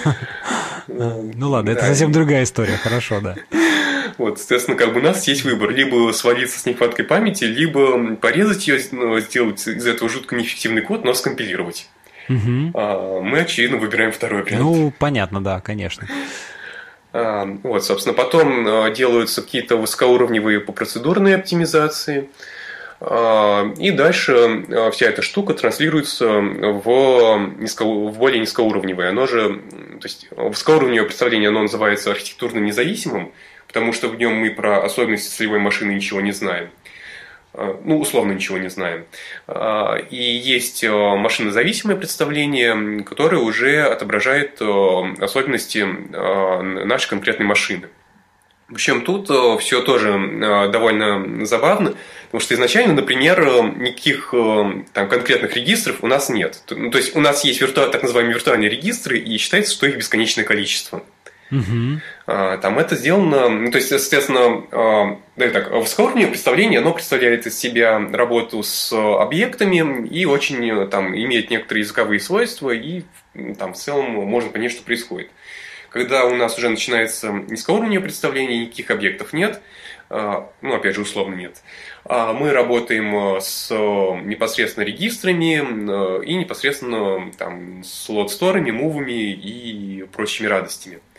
Speaker 1: Ну ладно, это совсем другая история, хорошо, да.
Speaker 2: Вот, соответственно, как бы у нас есть выбор: либо свалиться с нехваткой памяти, либо порезать ее, сделать из этого жутко неэффективный код, но скомпилировать. Мы, очевидно, выбираем второй вариант.
Speaker 1: Ну, понятно, да, конечно.
Speaker 2: Вот, собственно, потом делаются какие-то высокоуровневые попроцедурные оптимизации. И дальше вся эта штука транслируется в, низко, в более низкоуровневое. Оно же, то есть высокоуровневое представление, оно называется архитектурно независимым, потому что в нем мы про особенности целевой машины ничего не знаем. Ну, условно ничего не знаем. И есть машинозависимое представление, которое уже отображает особенности нашей конкретной машины. В общем, тут все тоже довольно забавно, потому что изначально, например, никаких там конкретных регистров у нас нет. То есть у нас есть вирту... так называемые виртуальные регистры, и считается, что их бесконечное количество.
Speaker 1: Угу.
Speaker 2: Там это сделано, ну, то есть, соответственно, да, так, высокоуровневое представление, оно представляет из себя работу с объектами и очень там имеет некоторые языковые свойства, и там в целом можно понять, что происходит. Когда у нас уже начинается низкоуровневое представление, никаких объектов нет, ну, опять же, условно нет, мы работаем с непосредственно регистрами и непосредственно там, с лот-сторами, мувами и прочими радостями.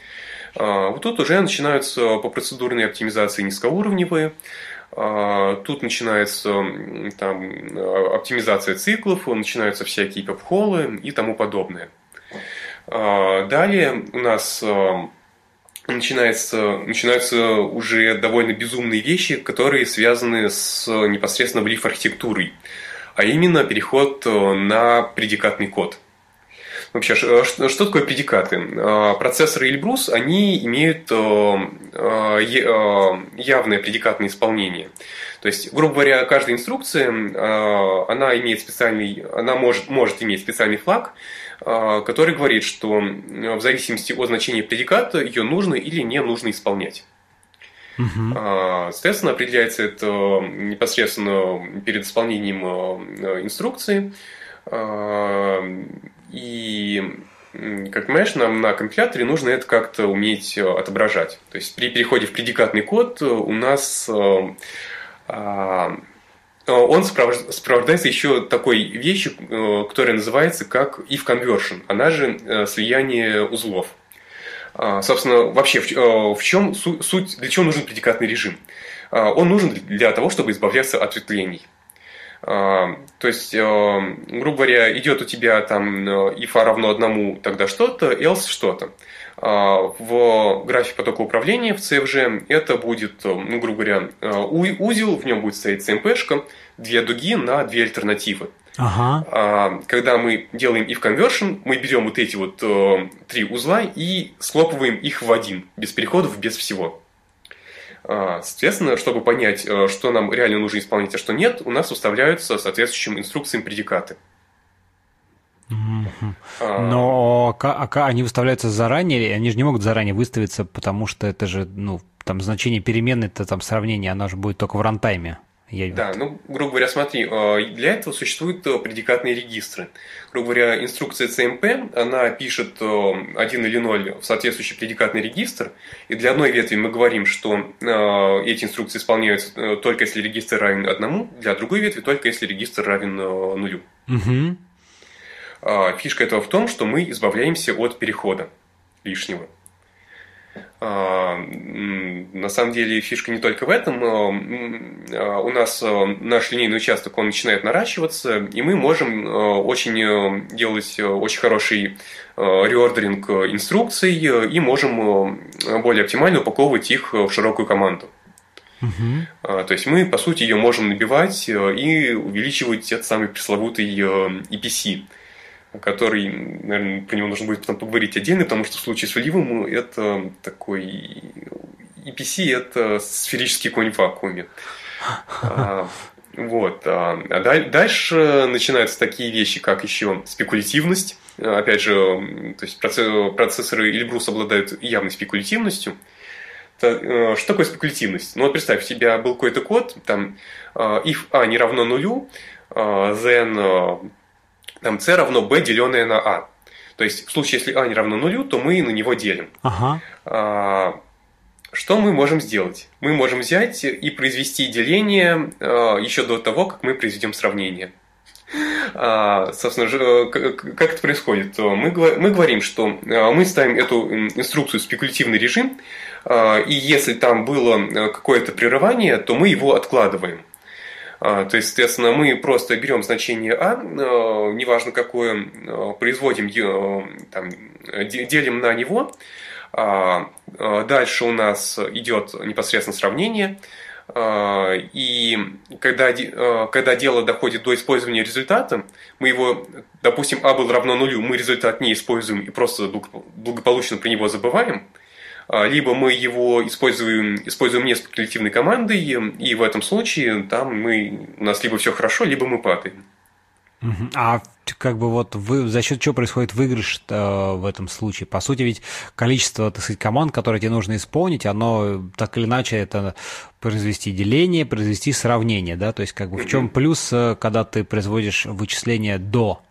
Speaker 2: Вот тут уже начинаются по процедурной оптимизации низкоуровневые. Тут начинается там, оптимизация циклов, начинаются всякие пепхолы и тому подобное. Далее у нас начинается, начинаются уже довольно безумные вещи, которые связаны с непосредственно блиф-архитектурой, а именно переход на предикатный код. Вообще, что, что такое предикаты? Процессоры Эльбрус, они имеют явное предикатное исполнение. То есть, грубо говоря, каждая инструкция, она имеет специальный, она может, может иметь специальный флаг, который говорит, что в зависимости от значения предиката ее нужно или не нужно исполнять. Uh-huh. Соответственно, определяется это непосредственно перед исполнением инструкции. И, как понимаешь, нам на компиляторе нужно это как-то уметь отображать. То есть при переходе в предикатный код у нас он сопровождается еще такой вещью, которая называется как if conversion, она же слияние узлов. Собственно, вообще в чем суть, для чего нужен предикатный режим? Он нужен для того, чтобы избавляться от ответвлений. То есть, грубо говоря, идет у тебя там if равно одному, тогда что-то, else что-то. В графе потока управления в си эф джи это будет, ну, грубо говоря, узел, в нем будет стоять си эм пи-шка, две дуги на две альтернативы. Ага. Когда мы делаем if conversion, мы берем вот эти вот три узла и схлопываем их в один, без переходов, без всего. Соответственно, чтобы понять, что нам реально нужно исполнять, а что нет, у нас выставляются соответствующим инструкциям предикаты.
Speaker 1: Но а, а, они выставляются заранее, они же не могут заранее выставиться, потому что это же, ну, там значение переменной-то там сравнение, оно же будет только в рантайме. Я...
Speaker 2: Да, ну, грубо говоря, смотри, для этого существуют предикатные регистры. Грубо говоря, инструкция си эм пи, она пишет один или ноль в соответствующий предикатный регистр, и для одной ветви мы говорим, что эти инструкции исполняются только если регистр равен одному, для другой ветви только если регистр равен нулю.
Speaker 1: Угу.
Speaker 2: Фишка этого в том, что мы избавляемся от перехода лишнего. На самом деле фишка не только в этом. У нас наш линейный участок, он начинает наращиваться, и мы можем очень делать очень хороший реордеринг инструкций и можем более оптимально упаковывать их в широкую команду. Uh-huh. То есть мы, по сути, ее можем набивать и увеличивать этот самый пресловутый и пи си, который, наверное, про него нужно будет потом поговорить отдельно, потому что в случае с Вливом это такой и пи си – это сферический конь в вакууме. а, вот. А дальше начинаются такие вещи, как еще спекулятивность. Опять же, то есть процессоры Эльбрус обладают явной спекулятивностью. Что такое спекулятивность? Ну вот представь, у тебя был какой-то код, там if a не равно нулю, then там c равно b, деленное на a. То есть, в случае, если a не равно нулю, то мы на него делим.
Speaker 1: Ага.
Speaker 2: А, что мы можем сделать? Мы можем взять и произвести деление а, еще до того, как мы произведем сравнение. А, собственно, как это происходит? Мы, мы говорим, что мы ставим эту инструкцию в спекулятивный режим, а, и если там было какое-то прерывание, то мы его откладываем. То есть, соответственно, мы просто берем значение а, неважно какое, производим, там, делим на него. Дальше у нас идет непосредственно сравнение. И когда, когда дело доходит до использования результата, мы его, допустим, а был равно нулю, мы результат не используем и просто благополучно про него забываем. Либо мы его используем, используем не спекулятивной командой, и в этом случае там мы, у нас либо все хорошо, либо мы падаем.
Speaker 1: А как бы вот вы, за счет чего происходит выигрыш в этом случае? По сути, ведь количество, так сказать, команд, которые тебе нужно исполнить, оно так или иначе это произвести деление, произвести сравнение, да? То есть как бы в чем плюс, когда ты производишь вычисление до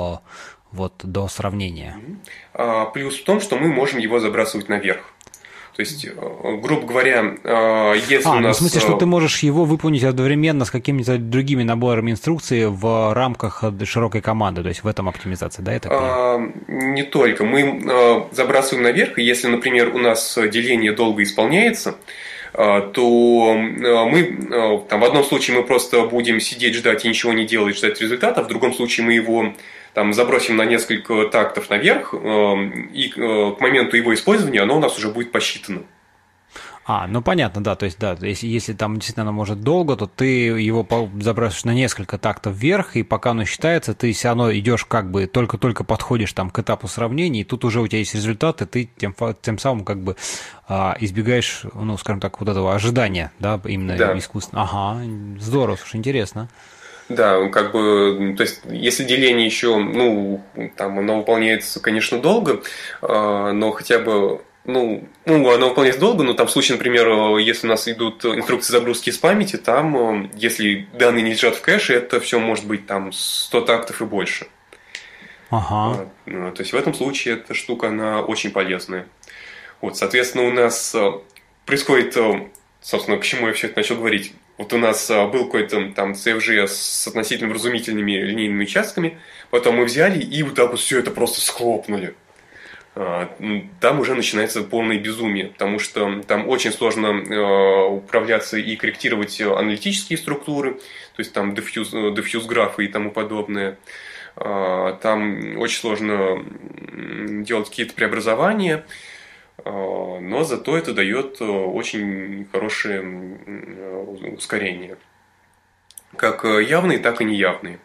Speaker 1: вот до сравнения?
Speaker 2: Плюс в том, что мы можем его забрасывать наверх. То есть, грубо говоря, если
Speaker 1: а,
Speaker 2: у нас...
Speaker 1: в смысле, что ты можешь его выполнить одновременно с какими-то другими наборами инструкций в рамках широкой команды, то есть в этом оптимизация, да, я так понимаю?
Speaker 2: Не только. Мы забрасываем наверх, и если, например, у нас деление долго исполняется, то мы там, в одном случае мы просто будем сидеть, ждать и ничего не делать, ждать результата, в другом случае мы его там, забросим на несколько тактов наверх, и к моменту его использования оно у нас уже будет посчитано.
Speaker 1: А, ну понятно, да, то есть, да, если, если там действительно оно может долго, то ты его забрасываешь на несколько тактов вверх, и пока оно считается, ты все равно идешь как бы, только-только подходишь там к этапу сравнения, и тут уже у тебя есть результат, и ты тем, тем самым как бы а, избегаешь, ну, скажем так, вот этого ожидания, да, именно да. искусственно. Ага, здорово, слушай, интересно.
Speaker 2: Да, как бы, то есть, если деление еще, ну, там, оно выполняется, конечно, долго, но хотя бы Ну, ну, оно выполняется долго, но там в случае, например, если у нас идут инструкции загрузки из памяти, там, если данные не лежат в кэше, это все может быть там сто тактов и больше.
Speaker 1: Ага.
Speaker 2: То есть в этом случае эта штука, она очень полезная. Вот, соответственно, у нас происходит, собственно, к чему я все это начал говорить. Вот у нас был какой-то там си эф джи с относительно вразумительными линейными участками, потом мы взяли и вот так вот все это просто схлопнули. Там уже начинается полное безумие, потому что там очень сложно управляться и корректировать аналитические структуры, то есть там дефьюз, дефьюз графы и тому подобное. Там очень сложно делать какие-то преобразования, но зато это дает очень хорошее ускорение, как явные, так и неявные.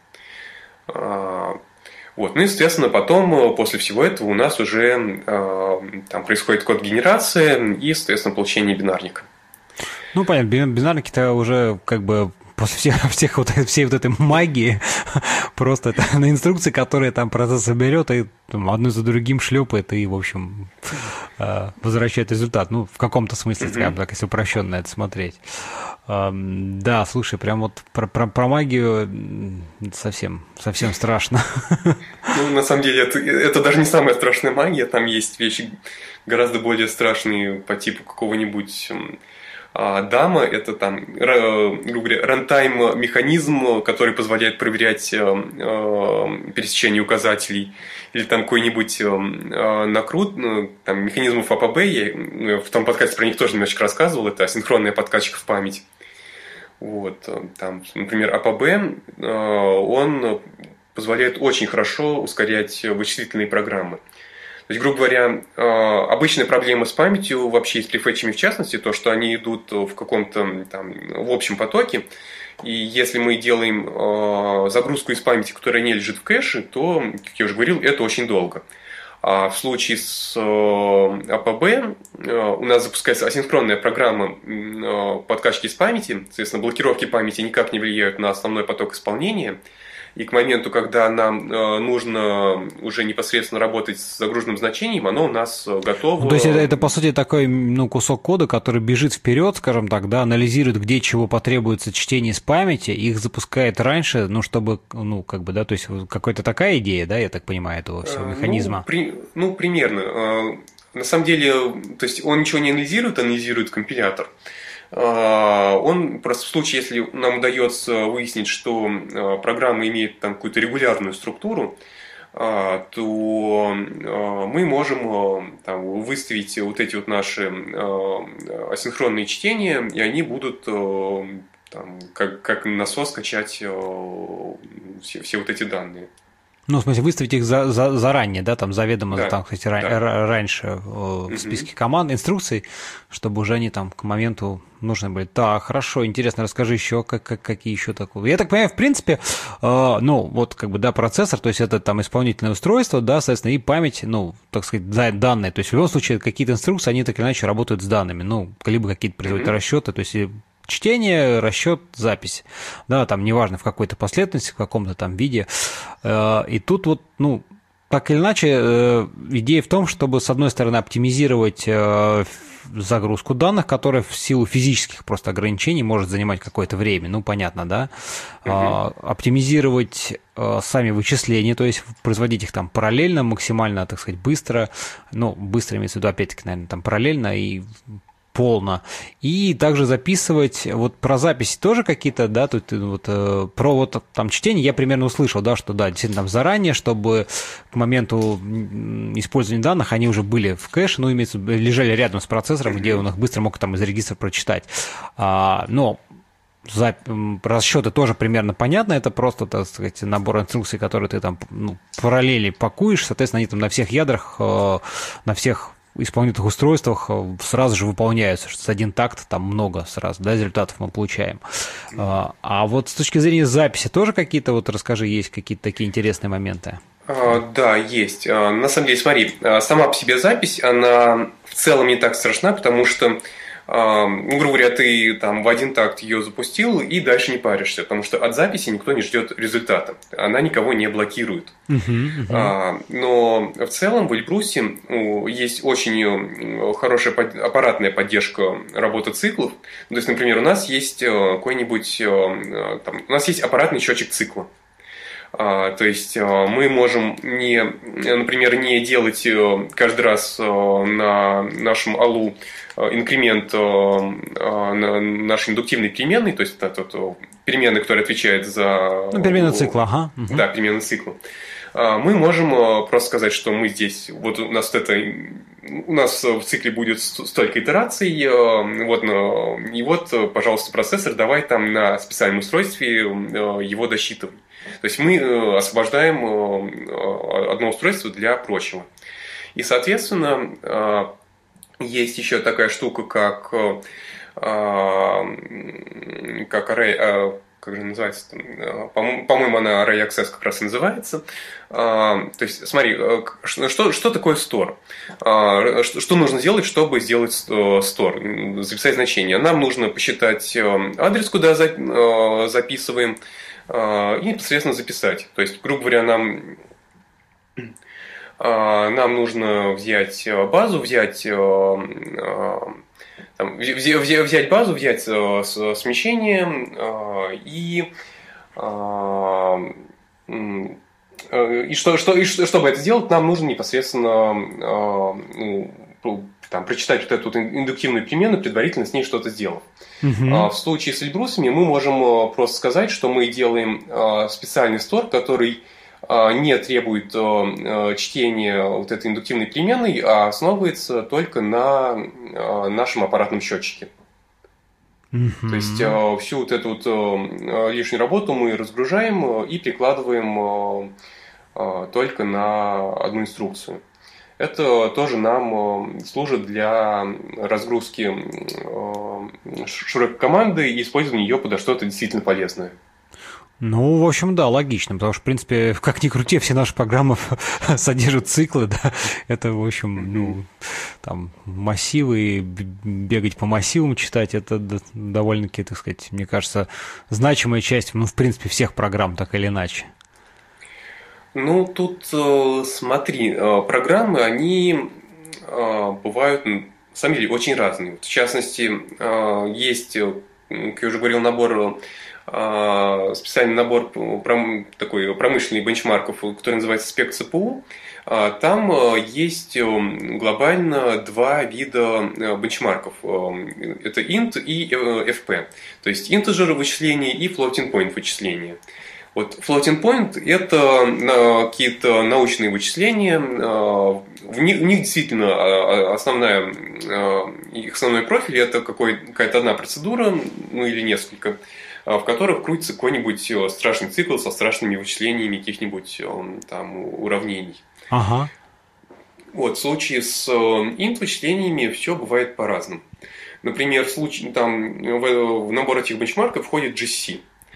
Speaker 2: Вот. Ну и, естественно, потом, после всего этого, у нас уже э, там происходит код-генерация и, соответственно, получение бинарника.
Speaker 1: Ну, понятно, бинарники-то уже как бы после всех, всех вот, всей вот этой магии просто это на инструкции, которые там процессор берет и там, одно за другим шлепает и, в общем, э, возвращает результат. Ну, в каком-то смысле, скажем так, если упрощенно это смотреть. Да, слушай, прям вот про, про, про магию совсем, совсем страшно.
Speaker 2: Ну, на самом деле, это, это даже не самая страшная магия, там есть вещи гораздо более страшные по типу какого-нибудь а, дама, это там, грубо говоря, рантайм-механизм, который позволяет проверять а, а, пересечение указателей, или там какой-нибудь а, накрут, там, механизмов эй пи би, я в том подкасте про них тоже немножечко рассказывал, это асинхронная подкачка в память. Вот, там, например, эй пи би, он позволяет очень хорошо ускорять вычислительные программы. То есть, грубо говоря, обычная проблема с памятью, вообще и с префетчами в частности, то, что они идут в каком-то там, в общем потоке, и если мы делаем загрузку из памяти, которая не лежит в кэше, то, как я уже говорил, это очень долго. А в случае с эй пи би у нас запускается асинхронная программа подкачки из памяти, соответственно, блокировки памяти никак не влияют на основной поток исполнения, и к моменту, когда нам нужно уже непосредственно работать с загруженным значением, оно у нас готово.
Speaker 1: То есть это, это по сути такой ну, кусок кода, который бежит вперед, скажем так, да, анализирует, где чего потребуется чтение из памяти, их запускает раньше, ну, чтобы, ну, как бы, да, то есть какая-то такая идея, да, я так понимаю, этого всего механизма.
Speaker 2: Ну, при, ну примерно. На самом деле, то есть он ничего не анализирует, анализирует компилятор. Он просто в случае, если нам удается выяснить, что программа имеет там какую-то регулярную структуру, то мы можем там, выставить вот эти вот наши асинхронные чтения, и они будут там, как, как насос качать все, все вот эти данные.
Speaker 1: Ну, в смысле, выставить их за, за, заранее, да, там заведомо, да, там, кстати, да. ра- раньше в списке команд, инструкций, чтобы уже они там к моменту нужны были. Так, хорошо, интересно, расскажи еще, как, как, какие еще такое. Я так понимаю, в принципе, э, ну, вот как бы, да, процессор, то есть это там исполнительное устройство, да, соответственно, и память, ну, так сказать, данные. То есть в любом случае какие-то инструкции, они так или иначе работают с данными, ну, либо какие-то производят mm-hmm. расчеты, то есть чтение, расчет, запись, да, там неважно в какой-то последовательности, в каком-то там виде, и тут вот, ну, так или иначе, идея в том, чтобы, с одной стороны, оптимизировать загрузку данных, которая в силу физических просто ограничений может занимать какое-то время, ну, понятно, да, uh-huh. оптимизировать сами вычисления, то есть производить их там параллельно, максимально, так сказать, быстро, ну, быстро имеется в виду, опять-таки, наверное, там параллельно и полно. И также записывать, вот про записи тоже какие-то, да, тут вот про вот там чтение я примерно услышал, да, что да, действительно там заранее, чтобы к моменту использования данных они уже были в кэше, ну, имеется, лежали рядом с процессором, где он их быстро мог там из регистра прочитать. А, но за, расчеты тоже примерно понятно, это просто, так сказать, набор инструкций, которые ты там ну, параллели пакуешь, соответственно, они там на всех ядрах, на всех исполнительных устройствах сразу же выполняются, что с один такт там много сразу, да, результатов мы получаем. А, а вот с точки зрения записи тоже какие-то, вот расскажи, есть какие-то такие интересные моменты?
Speaker 2: А, да, есть. А, на самом деле, смотри, сама по себе запись, она в целом не так страшна, потому что ну, грубо говоря, ты там в один такт ее запустил и дальше не паришься, потому что от записи никто не ждет результата, она никого не блокирует. Uh-huh, uh-huh. А, но в целом в Эльбрусе ну, есть очень хорошая под... аппаратная поддержка работы циклов. То есть, например, у нас есть какой-нибудь, там, у нас есть аппаратный счетчик цикла. Uh, то есть uh, мы можем, не, например, не делать uh, каждый раз uh, на нашем алу uh, инкремент uh, на нашей индуктивной переменной, то есть это uh, переменная, которая отвечает за...
Speaker 1: Ну, переменная цикла, ага. Uh-huh.
Speaker 2: Да, переменная цикла. Uh, мы можем uh, просто сказать, что мы здесь, вот у нас это... У нас в цикле будет столько итераций, uh, вот, uh, и вот, uh, пожалуйста, процессор, давай там на специальном устройстве uh, его досчитывай. То есть мы освобождаем одно устройство для прочего. И, соответственно, есть еще такая штука, как, как array, как же называется, по-моему, она array access как раз и называется. То есть, смотри, что, что такое store? Что нужно сделать, чтобы сделать store, записать значение? Нам нужно посчитать адрес, куда записываем, и непосредственно записать. То есть, грубо говоря, нам, нам нужно взять базу, взять, там, взять базу, взять смещение и, и, что, что, и чтобы это сделать, нам нужно непосредственно ну, там, прочитать вот эту индуктивную переменную, предварительно с ней что-то сделав. Uh-huh. В случае с Эльбрусами мы можем просто сказать, что мы делаем специальный стор, который не требует чтения вот этой индуктивной переменной, а основывается только на нашем аппаратном счетчике. Uh-huh. То есть всю вот эту вот лишнюю работу мы разгружаем и прикладываем только на одну инструкцию. Это тоже нам служит для разгрузки широкой команды и использования ее подо что-то действительно полезное.
Speaker 1: Ну, в общем, да, логично, потому что, в принципе, как ни крути, все наши программы содержат циклы, да, это, в общем, ну, там, массивы, бегать по массивам читать, это довольно-таки, так сказать, мне кажется, значимая часть, ну, в принципе, всех программ, так или иначе.
Speaker 2: Ну, тут смотри, программы, они бывают, на самом деле, очень разные. В частности, есть, как я уже говорил, набор, специальный набор такой промышленных бенчмарков, который называется спек ЦПУ. Там есть глобально два вида бенчмарков. Это int и эф пи, то есть integer вычисления и floating point вычисления. Вот floating point – это какие-то научные вычисления, в них, в них действительно основная, их основной профиль – это какая-то одна процедура, ну или несколько, в которых крутится какой-нибудь страшный цикл со страшными вычислениями каких-нибудь там уравнений.
Speaker 1: Ага.
Speaker 2: Вот, в случае с int вычислениями все бывает по-разному. Например, в, случае, там, в, в набор этих бенчмарков входит джи си.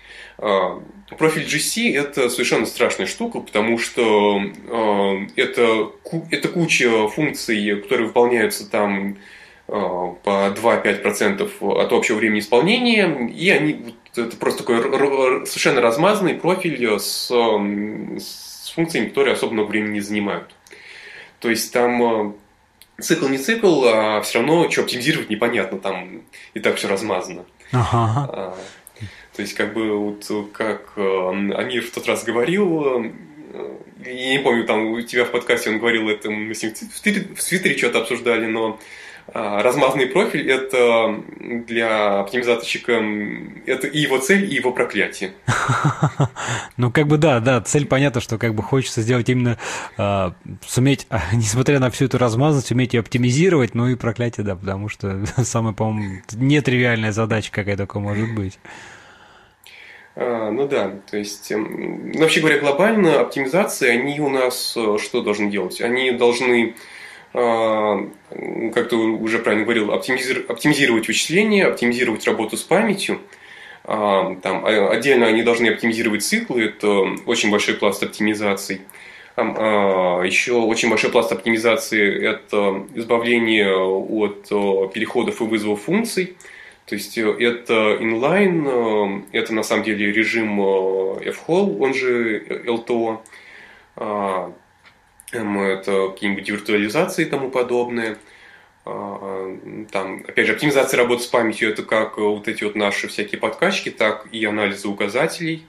Speaker 2: Профиль джи си – это совершенно страшная штука, потому что э, это, это куча функций, которые выполняются там э, по два-пять процентов от общего времени исполнения, и они, это просто такой совершенно размазанный профиль с, с функциями, которые особо много времени не занимают. То есть там цикл не цикл, а все равно, что оптимизировать непонятно, там и так все размазано.
Speaker 1: Ага.
Speaker 2: А, то есть, как бы, вот как Амир в тот раз говорил, я не помню, там у тебя в подкасте он говорил, это мы с ним в Твиттере, в Твиттере что-то обсуждали, но размазанный профиль – это для оптимизаторщика это и его цель, и его проклятие.
Speaker 1: Ну, как бы да, да, цель понятна, что как бы хочется сделать именно э, суметь, несмотря на всю эту размазанность, уметь ее оптимизировать, ну и проклятие, да, потому что самая, по-моему, нетривиальная задача, какая только может быть.
Speaker 2: А, ну да, то есть, ну, вообще говоря, глобально оптимизации, они у нас что должны делать? Они должны, как ты уже правильно говорил, оптимизировать вычисления, оптимизировать работу с памятью. Там, отдельно они должны оптимизировать циклы, это очень большой пласт оптимизаций. Еще очень большой пласт оптимизации – это избавление от переходов и вызовов функций. То есть это inline, это на самом деле режим эф-холл, он же эл ти о. Это какие-нибудь виртуализации и тому подобное. Там, опять же, оптимизация работы с памятью – это как вот эти вот наши всякие подкачки, так и анализы указателей.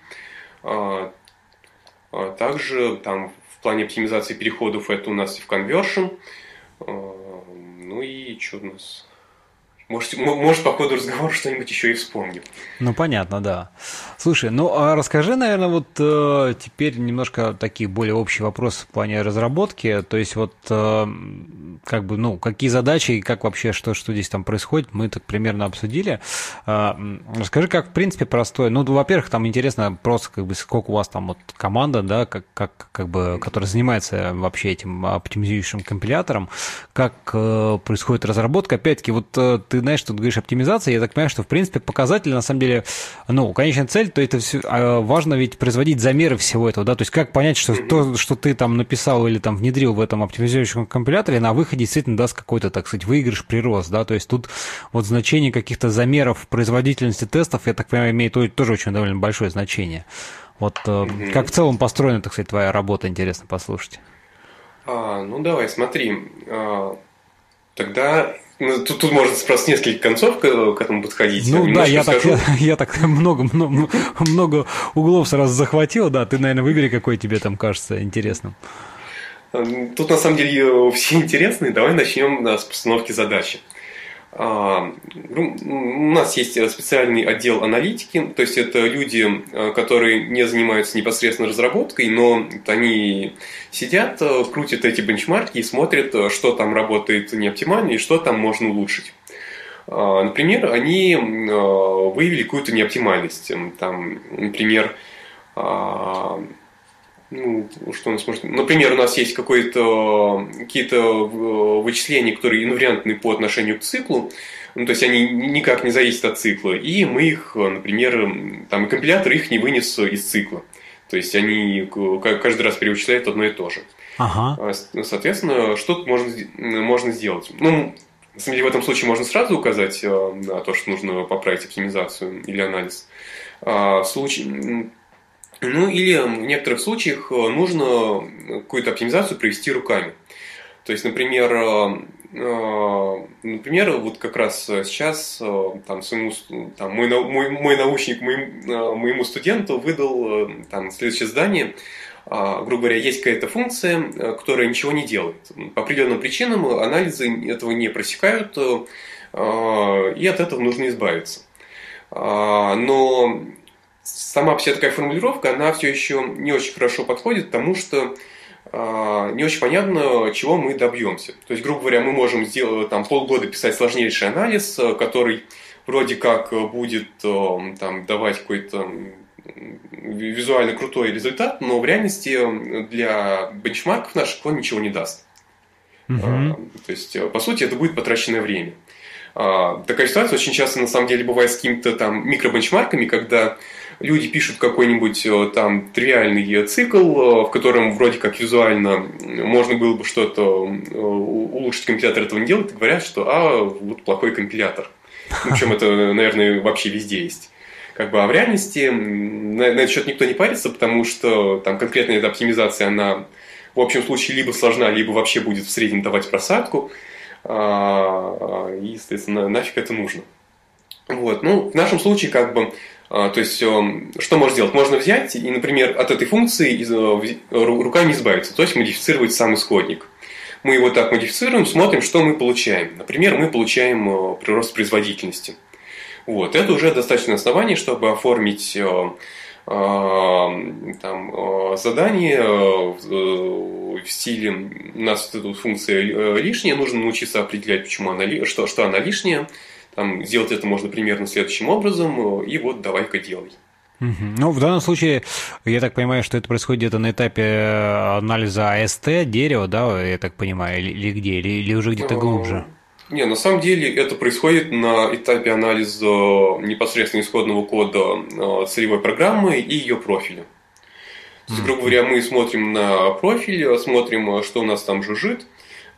Speaker 2: Также там, в плане оптимизации переходов это у нас и в conversion. Ну и что у нас… Может, может, по ходу разговора что-нибудь еще и вспомним.
Speaker 1: Ну, понятно, да. Слушай, ну, а расскажи, наверное, вот э, теперь немножко такие более общие вопросы в плане разработки. То есть, вот, э, как бы, ну, какие задачи и как вообще, что, что здесь там происходит, мы так примерно обсудили. Э, расскажи, как, в принципе, простое. Ну, во-первых, там интересно просто, как бы, сколько у вас там вот команда, да, как, как, как бы, которая занимается вообще этим оптимизирующим компилятором, как э, происходит разработка. Опять-таки, вот э, ты Ты знаешь, что ты говоришь оптимизация, я так понимаю, что в принципе показатели на самом деле, ну, конечная цель, то это все, важно ведь производить замеры всего этого, да, то есть как понять, что то, что ты там написал или там внедрил в этом оптимизирующем компиляторе, на выходе действительно даст какой-то, так сказать, выигрыш, прирост, да, то есть тут вот значение каких-то замеров производительности тестов, я так понимаю, имеет тоже очень довольно большое значение. Вот mm-hmm. как в целом построена, так сказать, твоя работа, интересно послушать.
Speaker 2: А, ну давай, смотри, а, тогда Ну, тут, тут можно просто с нескольких концов к, к этому подходить.
Speaker 1: Ну да, я так, я, я так много, много, много углов сразу захватил, да, ты, наверное, выбери, какой тебе там кажется интересным.
Speaker 2: Тут на самом деле все интересные, давай начнем с постановки задачи. У нас есть специальный отдел аналитики, то есть это люди, которые не занимаются непосредственно разработкой, но они сидят, крутят эти бенчмарки и смотрят, что там работает неоптимально и что там можно улучшить. Например, они выявили какую-то неоптимальность. Там, например, ну, что у нас может... Например, у нас есть какое-то, какие-то вычисления, которые инвариантны по отношению к циклу, ну, то есть они никак не зависят от цикла, и мы их, например, там, и компилятор их не вынес из цикла. То есть они каждый раз перевычисляют одно и то же.
Speaker 1: Ага.
Speaker 2: Соответственно, что тут можно, можно сделать? Ну, на самом деле, в этом случае можно сразу указать на то, что нужно поправить оптимизацию или анализ. В случае... Ну, или в некоторых случаях нужно какую-то оптимизацию провести руками. То есть, например, например вот как раз сейчас там, своему, там, мой, мой, мой научник моему, моему студенту выдал там, следующее задание. Грубо говоря, есть какая-то функция, которая ничего не делает. По определенным причинам анализы этого не просекают, и от этого нужно избавиться. Но сама вся такая формулировка, она все еще не очень хорошо подходит, потому что э, не очень понятно, чего мы добьемся. То есть, грубо говоря, мы можем сделать, там, полгода писать сложнейший анализ, который вроде как будет э, там, давать какой-то визуально крутой результат, но в реальности для бенчмарков наших он ничего не даст. Uh-huh. Э, то есть, по сути, это будет потраченное время. Э, такая ситуация очень часто, на самом деле, бывает с какими-то там микробенчмарками, когда люди пишут какой-нибудь там тривиальный цикл, в котором вроде как визуально можно было бы что-то улучшить, компилятор этого не делает, и говорят, что а, вот плохой компилятор. В общем, это, наверное, вообще везде есть. Как бы, а в реальности на, на этот счет никто не парится, потому что там конкретная эта оптимизация, она в общем случае либо сложна, либо вообще будет в среднем давать просадку. и, соответственно, нафиг это нужно. Вот. Ну, в нашем случае, как бы, то есть, что можно сделать? Можно взять и, например, от этой функции руками избавиться, то есть модифицировать сам исходник. Мы его так модифицируем, смотрим, что мы получаем. Например, мы получаем прирост производительности. Вот. Это уже достаточное основание, чтобы оформить там, задание в стиле у нас эта функция лишняя, нужно научиться определять, почему она, что, что она лишняя. Там, сделать это можно примерно следующим образом, и вот давай-ка делай.
Speaker 1: Угу. Ну, в данном случае, я так понимаю, что это происходит где-то на этапе анализа АСТ, дерева, да, я так понимаю, или, или где, или, или уже где-то глубже?
Speaker 2: Не, на самом деле это происходит на этапе анализа непосредственно исходного кода целевой программы и ее профиля. То есть, грубо говоря, мы смотрим на профиль, смотрим, что у нас там жужжит,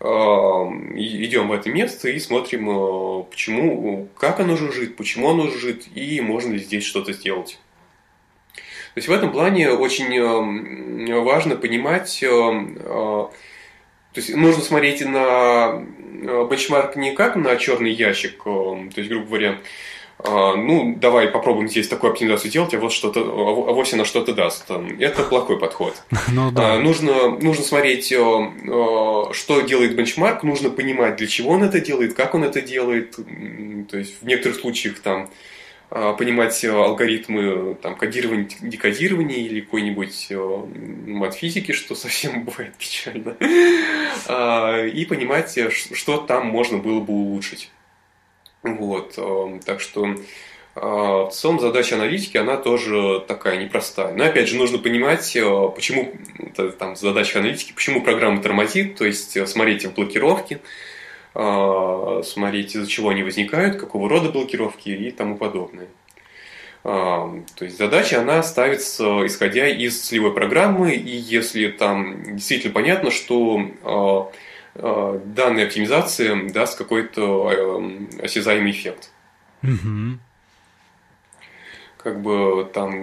Speaker 2: идем в это место и смотрим, почему, как оно жужжит, почему оно жужжит и можно ли здесь что-то сделать. То есть в этом плане очень важно понимать, то есть нужно смотреть на бенчмарк не как на черный ящик, то есть, грубо говоря, ну, давай попробуем здесь такую оптимизацию делать, а вот что-то, а вовсе на что-то даст. Это плохой подход. Ну, да. нужно, нужно смотреть, что делает бенчмарк, нужно понимать, для чего он это делает, как он это делает. То есть в некоторых случаях там понимать алгоритмы там, кодирования, декодирования или какой-нибудь мат физики, что совсем бывает печально, и понимать, что там можно было бы улучшить. Вот, так что в целом задача аналитики, она тоже такая непростая. Но опять же нужно понимать, почему там задача аналитики, почему программа тормозит, то есть смотреть их блокировки, смотреть, из-за чего они возникают, какого рода блокировки и тому подобное. То есть задача, она ставится исходя из целевой программы, и если там действительно понятно, что данная оптимизация даст какой-то осязаемый эффект. Mm-hmm. Как бы там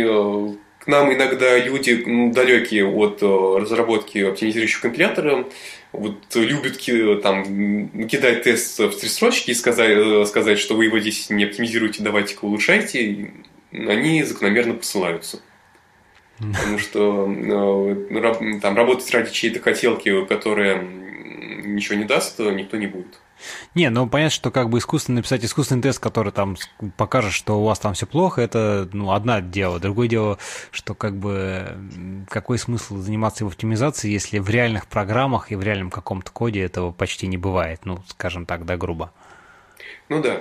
Speaker 2: к нам иногда люди ну, далекие от разработки оптимизирующего компилятора вот, любят там, кидать тест в три строчки и сказать, сказать, что вы его здесь не оптимизируете, давайте-ка улучшайте, они закономерно посылаются. Потому что там, работать ради чьей-то хотелки, которая ничего не даст, никто не будет.
Speaker 1: Не, ну понятно, что как бы искусственно написать искусственный тест, который там покажет, что у вас там все плохо, это ну, одно дело. Другое дело, что как бы какой смысл заниматься его оптимизацией, если в реальных программах и в реальном каком-то коде этого почти не бывает, ну, скажем так, да, грубо.
Speaker 2: Ну да.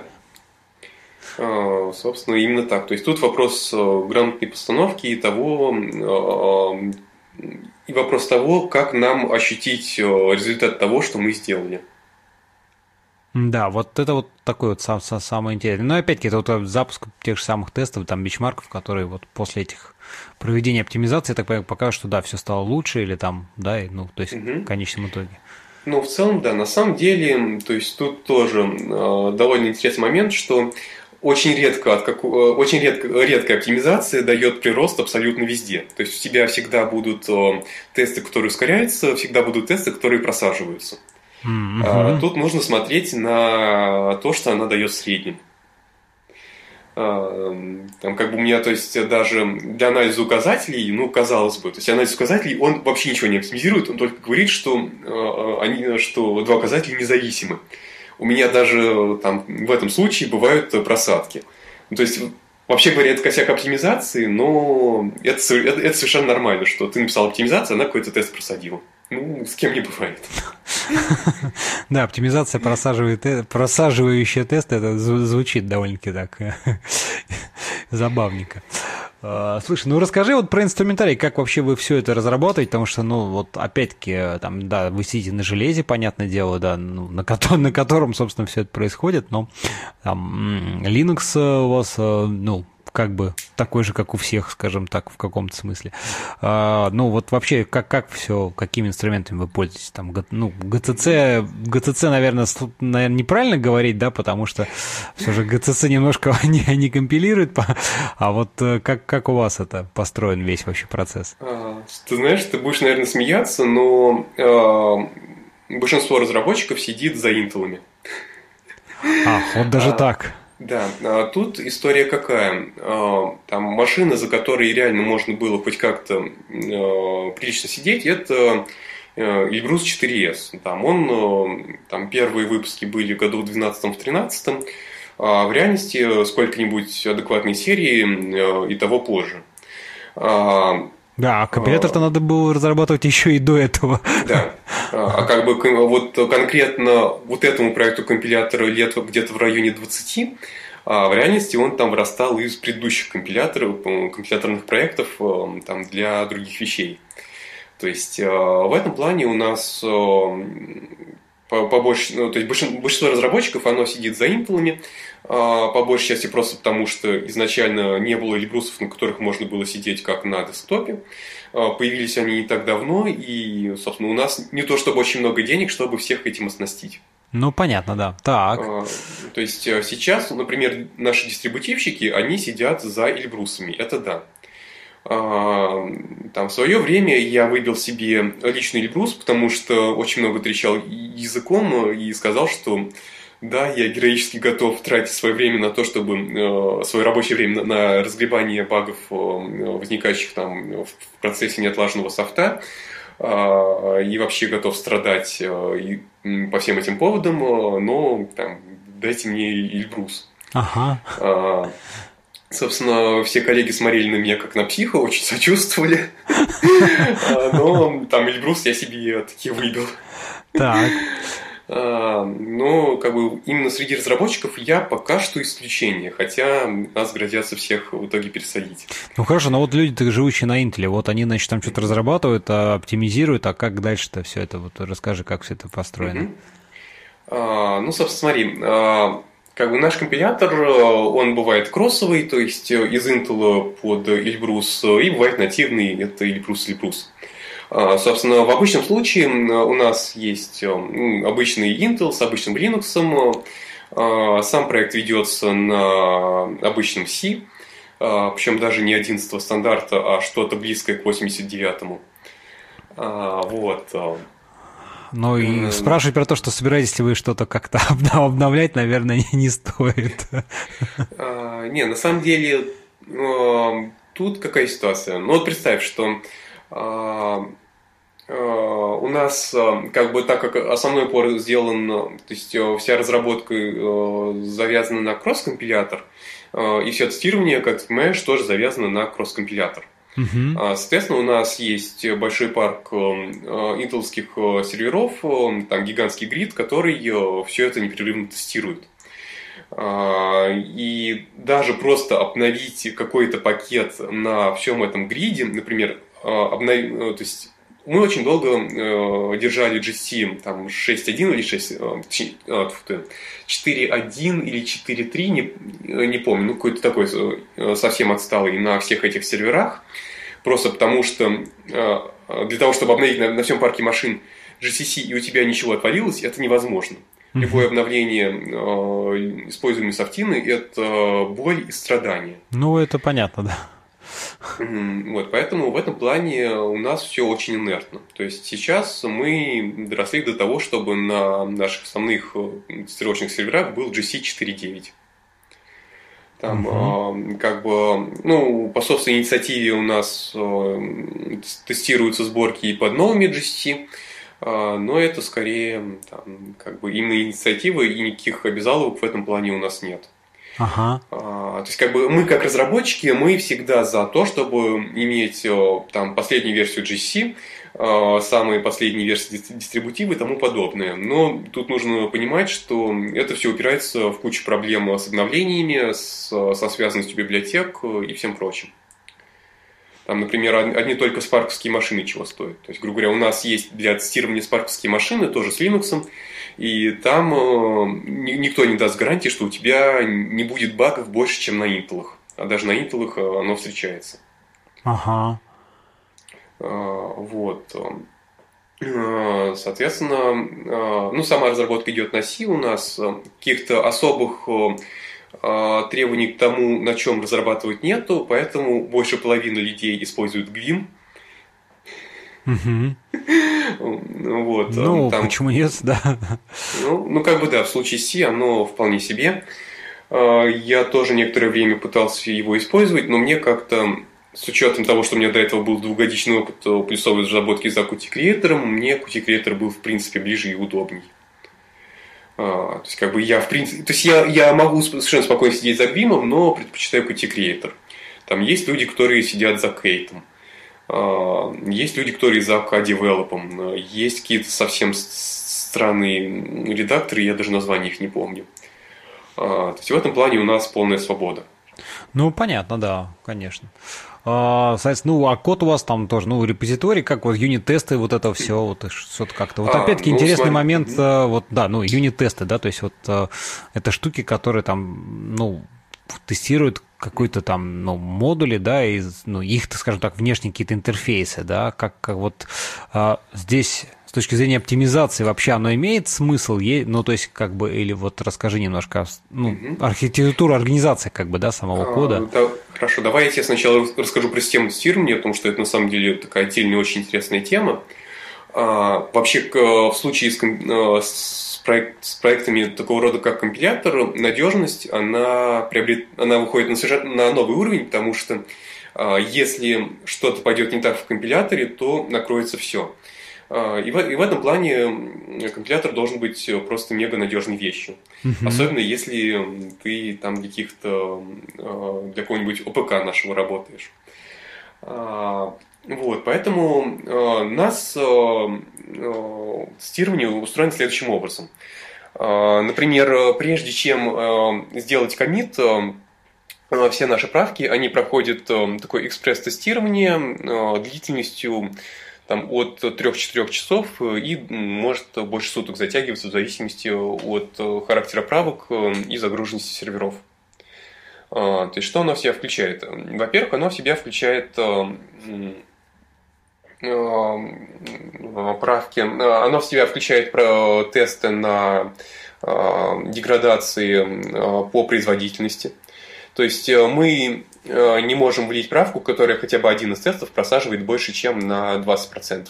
Speaker 2: А, собственно, именно так. То есть тут вопрос грамотной постановки и того, и вопрос того, как нам ощутить результат того, что мы сделали.
Speaker 1: Да, вот это вот такой вот сам, сам, самый интересный. Но опять-таки, это вот запуск тех же самых тестов, там, бенчмарков, которые вот после этих проведения оптимизации, я так понимаю, покажут, что да, все стало лучше, или там, да, и, ну, то есть угу. в конечном итоге.
Speaker 2: Ну, в целом, да, на самом деле, то есть тут тоже э, довольно интересный момент, что очень редко, от как, очень редко, редкая оптимизация дает прирост абсолютно везде. То есть у тебя всегда будут э, тесты, которые ускоряются, всегда будут тесты, которые просаживаются. Mm-hmm. А, тут нужно смотреть на то, что она дает в среднем. А, там как бы у меня, то есть даже для анализа указателей, ну, казалось бы, то есть анализ указателей, он вообще ничего не оптимизирует, он только говорит, что, а, они, что два указателя независимы. У меня даже там, в этом случае бывают просадки. То есть, вообще говоря, это косяк оптимизации, но это, это, это совершенно нормально, что ты написал оптимизацию, она какой-то тест просадила. Ну, с кем не бывает.
Speaker 1: Да, оптимизация просаживающая тест, это звучит довольно-таки так забавненько. Слушай, ну расскажи вот про инструментарий, как вообще вы все это разрабатываете, потому что, ну, вот опять-таки, там, да, вы сидите на железе, понятное дело, да, ну, на, котором, на котором, собственно, все это происходит, но там Linux у вас, ну, как бы такой же, как у всех, скажем так, в каком-то смысле. А, ну, вот вообще, как, как все, какими инструментами вы пользуетесь? Там, ну, джи си си, джи си си, наверное, наверное, неправильно говорить, да, потому что все же джи си си немножко не, не компилирует, а вот как, как у вас это построен весь вообще процесс?
Speaker 2: Ты знаешь, ты будешь, наверное, смеяться, но большинство разработчиков сидит за интелами.
Speaker 1: А, вот даже
Speaker 2: а,
Speaker 1: так.
Speaker 2: Да, а тут история какая? Там машина, за которой реально можно было хоть как-то прилично сидеть, это Эльбрус четыре эс. Там он, там первые выпуски были в году в двенадцатом-тринадцатом, а в реальности сколько-нибудь адекватной серии и того позже.
Speaker 1: Да, а компилятор-то а, надо было разрабатывать еще и до этого.
Speaker 2: Да. А как бы вот конкретно вот этому проекту компилятора лет где-то в районе двадцати, а в реальности он там вырастал из предыдущих компиляторов, компиляторных проектов там, для других вещей. То есть в этом плане у нас побольше, ну, то есть большинство разработчиков, оно сидит за интелами, по большей части просто потому, что изначально не было эльбрусов, на которых можно было сидеть как на десктопе. Появились они не так давно, и, собственно, у нас не то чтобы очень много денег, чтобы всех этим оснастить.
Speaker 1: Ну, понятно, да. Так.
Speaker 2: То есть сейчас, например, наши дистрибутивщики, они сидят за эльбрусами, это да. Там в свое время я выбил себе личный эльбрус, потому что очень много трещал языком и сказал, что да, я героически готов тратить свое время на то, чтобы свое рабочее время на разгребание багов, возникающих там в процессе неотлаженного софта, и вообще готов страдать по всем этим поводам, но там, дайте мне эльбрус.
Speaker 1: Ага.
Speaker 2: Собственно, все коллеги смотрели на меня как на психа, очень сочувствовали. Но там эльбрус я себе таки выбил.
Speaker 1: Так.
Speaker 2: Но как бы именно среди разработчиков я пока что исключение, хотя нас грозятся всех в итоге пересадить.
Speaker 1: Ну хорошо, но вот люди, живущие на Intel, вот они, значит, там что-то разрабатывают, оптимизируют, а как дальше-то все это? Вот расскажи, как все это построено.
Speaker 2: Ну, собственно, смотри. Как бы наш компилятор, он бывает кроссовый, то есть из Intel под Эльбрус, и бывает нативный, это Эльбрус Эльбрус. Собственно, в обычном случае у нас есть обычный Intel с обычным Linux, сам проект ведется на обычном C, причем даже не одиннадцатого стандарта, а что-то близкое к восемьдесят девятому. Вот.
Speaker 1: Ну и спрашивать про то, что собираетесь ли вы что-то как-то обновлять, наверное, не, не стоит.
Speaker 2: А, не, на самом деле, тут какая ситуация? Ну вот представь, что а, а, у нас, как бы так как основной упор сделан, то есть вся разработка завязана на кросс-компилятор, и все тестирование, как ты понимаешь, тоже завязано на кросс-компилятор. Uh-huh. Соответственно, у нас есть большой парк интеловских серверов, там гигантский грид, который все это непрерывно тестирует. И даже просто обновить какой-то пакет на всем этом гриде, например, обнов... то есть мы очень долго держали джи си там, шесть точка один или шесть, четыре точка один или четыре точка три, не, не помню, ну какой-то такой совсем отсталый на всех этих серверах. Просто потому что для того, чтобы обновить на, на всем парке машин джи си си и у тебя ничего отвалилось, это невозможно. Uh-huh. Любое обновление э, используемой софтины – это боль и страдания.
Speaker 1: Ну, это понятно, да.
Speaker 2: Uh-huh. Вот, поэтому в этом плане у нас все очень инертно. То есть сейчас мы доросли до того, чтобы на наших основных тестировочных серверах был джи си четыре точка девять. Там, uh-huh. э, как бы, ну, по собственной инициативе у нас э, тестируются сборки и под новыми джи си, э, но это скорее там, как бы именно инициатива, и никаких обязаловок в этом плане у нас нет.
Speaker 1: Uh-huh.
Speaker 2: Э, то есть, как бы мы как разработчики, мы всегда за то, чтобы иметь э, там последнюю версию джи си, самые последние версии дистрибутива и тому подобное. Но тут нужно понимать, что это все упирается в кучу проблем с обновлениями, с, со связанностью библиотек и всем прочим. Там, например, одни только спарковские машины чего стоят. То есть, грубо говоря, у нас есть для тестирования спарковские машины, тоже с Linux, и там никто не даст гарантии, что у тебя не будет багов больше, чем на Intel. А даже на Intel оно встречается.
Speaker 1: Ага.
Speaker 2: Вот. Соответственно, ну, сама разработка идет на C, у нас каких-то особых требований к тому, на чем разрабатывать нету, поэтому больше половины людей используют Gleam.
Speaker 1: Uh-huh.
Speaker 2: Вот,
Speaker 1: ну,
Speaker 2: там,
Speaker 1: почему нет, да.
Speaker 2: Ну, ну, как бы да, в случае C оно вполне себе. Я тоже некоторое время пытался его использовать, но мне как-то, с учетом того, что у меня до этого был двухгодичный опыт плюсовой разработки за Qt Creator, мне Qt Creator был, в принципе, ближе и удобней. То есть, как бы я, в принципе, то есть я, я могу совершенно спокойно сидеть за Гримом, но предпочитаю Qt Creator. Там есть люди, которые сидят за Кейтом. Есть люди, которые за K-девелопом. Есть какие-то совсем странные редакторы, я даже названия их не помню. То есть в этом плане у нас полная свобода.
Speaker 1: Ну, понятно, да, конечно. Соответственно, ну, а код у вас там тоже, ну, репозиторий, как вот юнит-тесты, вот это все, вот что-то как-то. Вот
Speaker 2: а,
Speaker 1: опять-таки
Speaker 2: ну,
Speaker 1: интересный
Speaker 2: смотри.
Speaker 1: момент, вот, да, ну, юнит-тесты, да, то есть вот это штуки, которые там, ну, тестируют какой-то там, ну, модули, да, и, ну, их, скажем так, внешние какие-то интерфейсы, да, как, как вот а, здесь с точки зрения оптимизации вообще оно имеет смысл, ну, то есть, как бы, или вот расскажи немножко, ну, угу. архитектуру, организации, как бы, да, самого а, кода.
Speaker 2: Да, хорошо, давай я тебе сначала расскажу про систему тестирования, потому что это, на самом деле, такая отдельная, очень интересная тема. А, вообще, в случае с, с, проект, с проектами такого рода, как компилятор, надежность, она, приобрет, она выходит на, совершенно, на новый уровень, потому что а, если что-то пойдет не так в компиляторе, то накроется все. А, и, в, и в этом плане компилятор должен быть просто мега надежной вещью. Uh-huh. Особенно если ты там для каких-то, для какого-нибудь ОПК нашего работаешь. Вот, поэтому э, нас э, э, тестирование устроено следующим образом. Э, например, прежде чем э, сделать коммит, э, все наши правки, они проходят э, такое экспресс-тестирование э, длительностью там, от трёх-четырёх часов и может больше суток затягиваться в зависимости от характера правок и загруженности серверов. Э, то есть, что оно в себя включает? Во-первых, оно в себя включает э, правки. Оно в себя включает тесты на деградации по производительности. То есть мы не можем влить правку, которая хотя бы один из тестов просаживает больше, чем на двадцать процентов.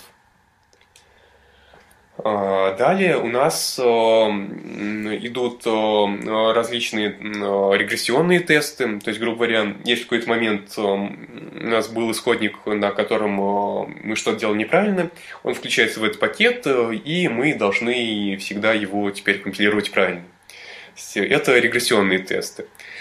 Speaker 2: Далее у нас идут различные регрессионные тесты. То есть, грубо говоря, если в какой-то момент у нас был исходник, на котором мы что-то делали неправильно, он включается в этот пакет, и мы должны всегда его теперь компилировать правильно. Это регрессионные тесты.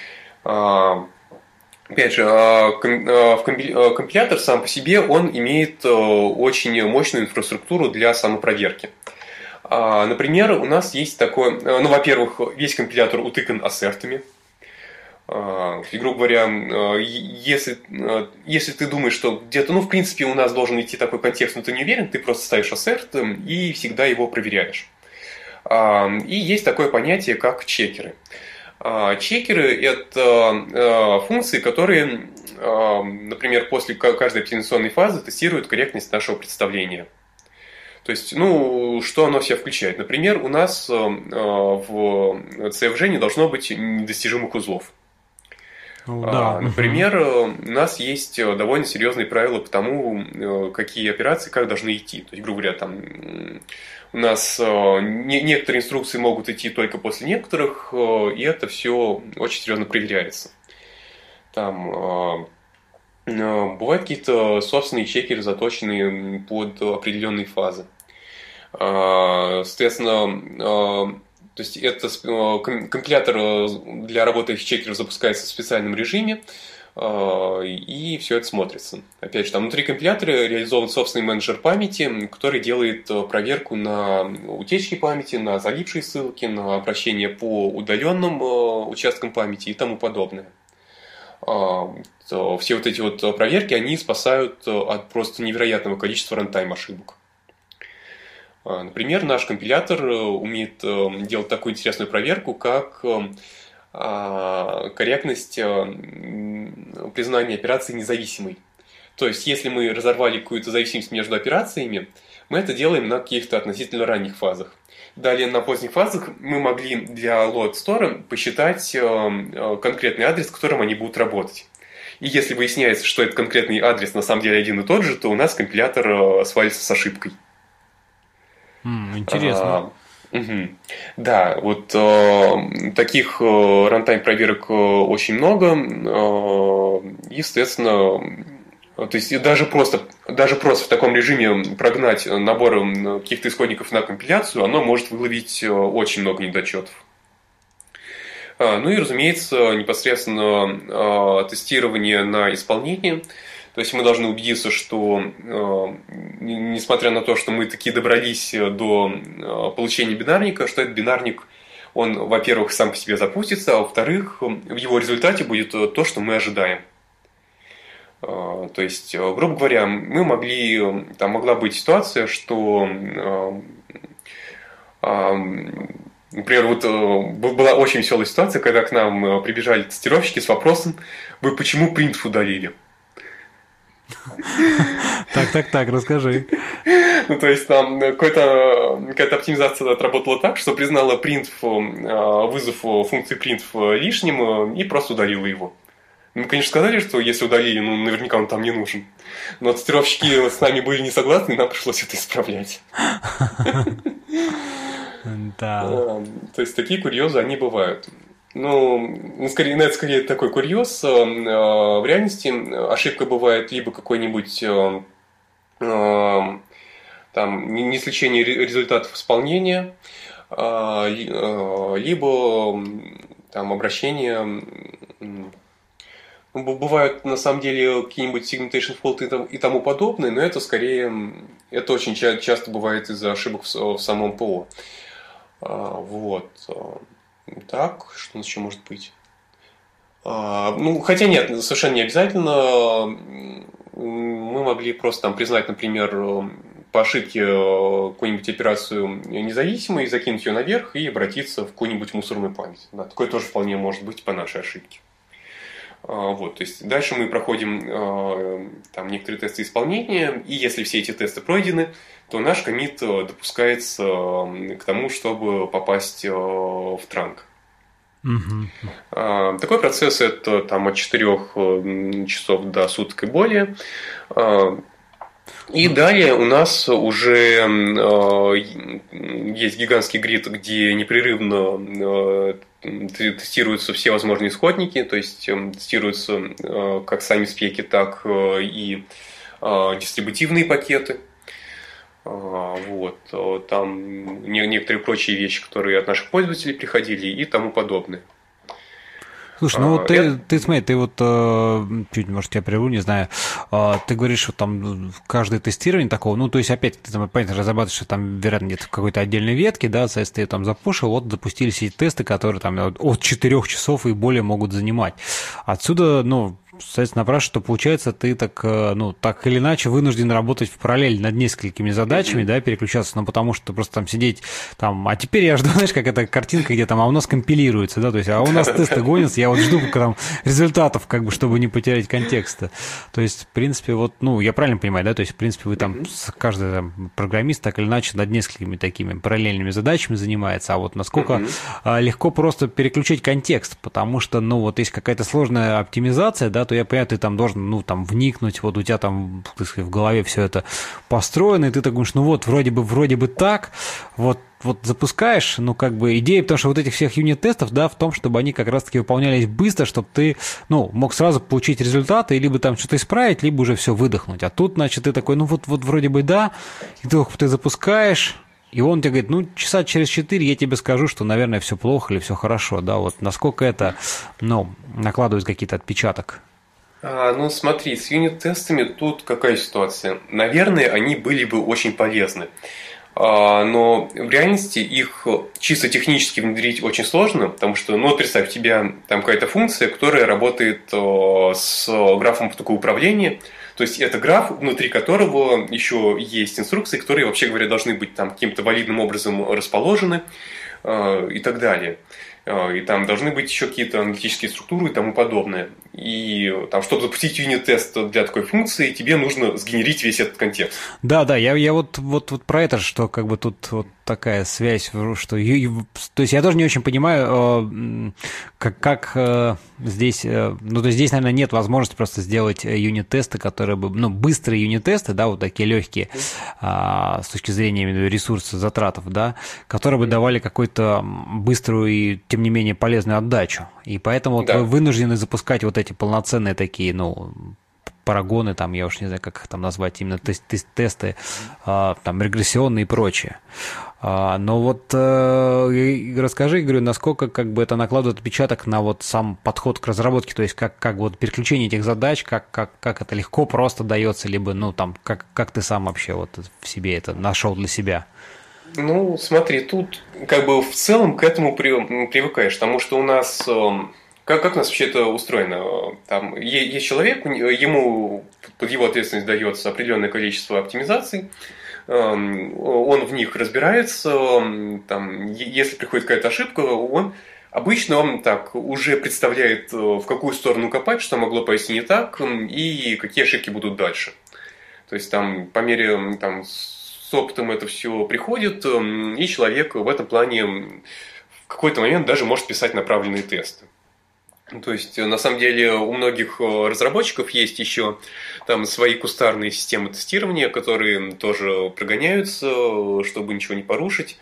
Speaker 2: Опять же, компилятор сам по себе, он имеет очень мощную инфраструктуру для самопроверки. Например, у нас есть такое, ну, во-первых, весь компилятор утыкан ассертами. И, грубо говоря, если, если ты думаешь, что где-то, ну, в принципе, у нас должен идти такой контекст, но ты не уверен, ты просто ставишь ассерт и всегда его проверяешь. И есть такое понятие, как чекеры. Чекеры – это функции, которые, например, после каждой оптимизационной фазы тестируют корректность нашего представления. То есть, ну, что оно в себя включает? Например, у нас в си эф джи не должно быть недостижимых узлов.
Speaker 1: Ну, да.
Speaker 2: Например, у нас есть довольно серьезные правила по тому, какие операции как должны идти. То есть, грубо говоря, там у нас некоторые инструкции могут идти только после некоторых, и это все очень серьезно проверяется. Там бывают какие-то собственные чекеры, заточенные под определенные фазы. Соответственно, то есть это компилятор для работы с чекером запускается в специальном режиме, и все это смотрится. Опять же, там внутри компилятора реализован собственный менеджер памяти, который делает проверку на утечки памяти, на залипшие ссылки, на обращение по удаленным участкам памяти и тому подобное. Все вот эти вот проверки, они спасают от просто невероятного количества рантайм ошибок. Например, наш компилятор умеет делать такую интересную проверку, как корректность признания операции независимой. То есть, если мы разорвали какую-то зависимость между операциями, мы это делаем на каких-то относительно ранних фазах. Далее, на поздних фазах мы могли для load store посчитать конкретный адрес, с которым они будут работать. И если выясняется, что этот конкретный адрес на самом деле один и тот же, то у нас компилятор свалится с ошибкой.
Speaker 1: Mm, интересно.
Speaker 2: А, угу. Да, вот э, таких э, рантайм проверок э, очень много. Э, естественно, то есть даже просто, даже просто в таком режиме прогнать набор каких-то исходников на компиляцию, оно может выловить очень много недочетов. Ну и, разумеется, непосредственно тестирование на исполнении. То есть мы должны убедиться, что, несмотря на то, что мы таки добрались до получения бинарника, что этот бинарник, он, во-первых, сам по себе запустится, а во-вторых, в его результате будет то, что мы ожидаем. То есть, грубо говоря, мы могли, там могла быть ситуация, что, например, вот была очень веселая ситуация, когда к нам прибежали тестировщики с вопросом: вы почему printf удалили?
Speaker 1: Так, так, так, расскажи.
Speaker 2: Ну, то есть, там какая-то оптимизация отработала так, что признала printf, вызов функции printf лишним и просто удалила его. Мы, конечно, сказали, что если удалили, ну, наверняка он там не нужен. Но тестировщики с нами были не согласны, и нам пришлось это исправлять.
Speaker 1: Да.
Speaker 2: То есть, такие курьезы, они бывают. Ну, скорее, это скорее такой курьез. В реальности ошибка бывает либо какой-нибудь там несличение результатов исполнения, либо там обращение... Бывают, на самом деле, какие-нибудь segmentation fault и тому подобное, но это скорее, это очень часто бывает из-за ошибок в самом ПО. Вот. Так, что у нас еще может быть? Ну, хотя нет, совершенно не обязательно. Мы могли просто там признать, например, по ошибке какую-нибудь операцию независимой, закинуть ее наверх и обратиться в какую-нибудь мусорную память. Да, такое тоже вполне может быть по нашей ошибке. Вот, то есть дальше мы проходим там некоторые тесты исполнения, и если все эти тесты пройдены, то наш коммит допускается к тому, чтобы попасть в транк. Mm-hmm. Такой процесс это там, от четырёх часов до суток и более. И далее у нас уже есть гигантский грид, где непрерывно тестируются все возможные исходники, то есть тестируются как сами спеки, так и дистрибутивные пакеты. Вот. Там некоторые прочие вещи, которые от наших пользователей приходили и тому подобное.
Speaker 1: Слушай, ну вот ты, это... ты смотри, ты вот, чуть, может, я прерву, не знаю, ты говоришь, что там каждое тестирование такого, ну, то есть, опять, ты там, понятно, разрабатываешь, что там, вероятно, нет какой-то отдельной ветки, да, соответственно, ты ее там запушил, вот запустились эти тесты, которые там от четырёх часов и более могут занимать. Отсюда, ну, соответственно, напрашивается, что получается, ты так, ну, так или иначе вынужден работать в параллель над несколькими задачами, да, переключаться, ну, потому что просто там сидеть, там, а теперь я жду, знаешь, как эта картинка, где там, а у нас компилируется, да, то есть, а у нас тесты гонятся, я вот жду там результатов, как бы, чтобы не потерять контекста. То есть, в принципе, вот, ну, я правильно понимаю, да, то есть, в принципе, вы там, каждый там, программист так или иначе над несколькими такими параллельными задачами занимается, а вот насколько mm-hmm. легко просто переключить контекст, потому что, ну, вот есть какая-то сложная оптимизация, да, то я понимаю, ты там должен, ну, там, вникнуть, вот у тебя там, так сказать, в голове все это построено, и ты так думаешь, ну вот, вроде бы, вроде бы так, вот, вот запускаешь, ну, как бы, идея, потому что вот этих всех юнит-тестов, да, в том, чтобы они как раз-таки выполнялись быстро, чтобы ты, ну, мог сразу получить результаты, и либо там что-то исправить, либо уже все выдохнуть. А тут, значит, ты такой, ну, вот, вот вроде бы да, и ты, ты запускаешь, и он тебе говорит, ну, часа через четыре я тебе скажу, что, наверное, все плохо или все хорошо, да, вот насколько это, ну, накладывает какие-то отпечаток.
Speaker 2: А, ну, смотри, с юнит-тестами тут какая ситуация? Наверное, они были бы очень полезны. Но в реальности их чисто технически внедрить очень сложно, потому что, ну, представь, у тебя там какая-то функция, которая работает с графом такого управления. То есть это граф, внутри которого еще есть инструкции, которые, вообще говоря, должны быть там каким-то валидным образом расположены и так далее. И там должны быть еще какие-то аналитические структуры и тому подобное. И там, чтобы запустить юнит-тест для такой функции, тебе нужно сгенерить весь этот контекст.
Speaker 1: Да, да, я, я вот, вот, вот про это, что как бы тут вот такая связь, что... То есть я тоже не очень понимаю, как, как здесь... Ну, то есть здесь, наверное, нет возможности просто сделать юнит-тесты, которые бы... Ну, быстрые юнит-тесты, да, вот такие легкие, mm-hmm. с точки зрения именно ресурсов, затратов, да, которые бы давали какую-то быструю и, тем не менее, полезную отдачу. И поэтому вот да. вы вынуждены запускать вот эти полноценные такие, ну... парагоны, там, я уж не знаю, как их там назвать, именно тест, тест, тесты, а, там, регрессионные и прочее. А, но вот э, расскажи, говорю, насколько как бы это накладывает отпечаток на вот сам подход к разработке, то есть как, как вот переключение этих задач, как, как, как это легко просто дается, либо, ну, там, как, как ты сам вообще вот в себе это нашел для себя?
Speaker 2: Ну, смотри, тут как бы в целом к этому при, привыкаешь, потому что у нас... Как, как у нас вообще это устроено? Там есть человек, ему под его ответственность дается определенное количество оптимизаций, он в них разбирается, там, если приходит какая-то ошибка, он обычно он так уже представляет, в какую сторону копать, что могло пойти не так, и какие ошибки будут дальше. То есть там по мере там, с опытом это все приходит, и человек в этом плане в какой-то момент даже может писать направленные тесты. То есть, на самом деле, у многих разработчиков есть еще там свои кустарные системы тестирования, которые тоже прогоняются, чтобы ничего не порушить.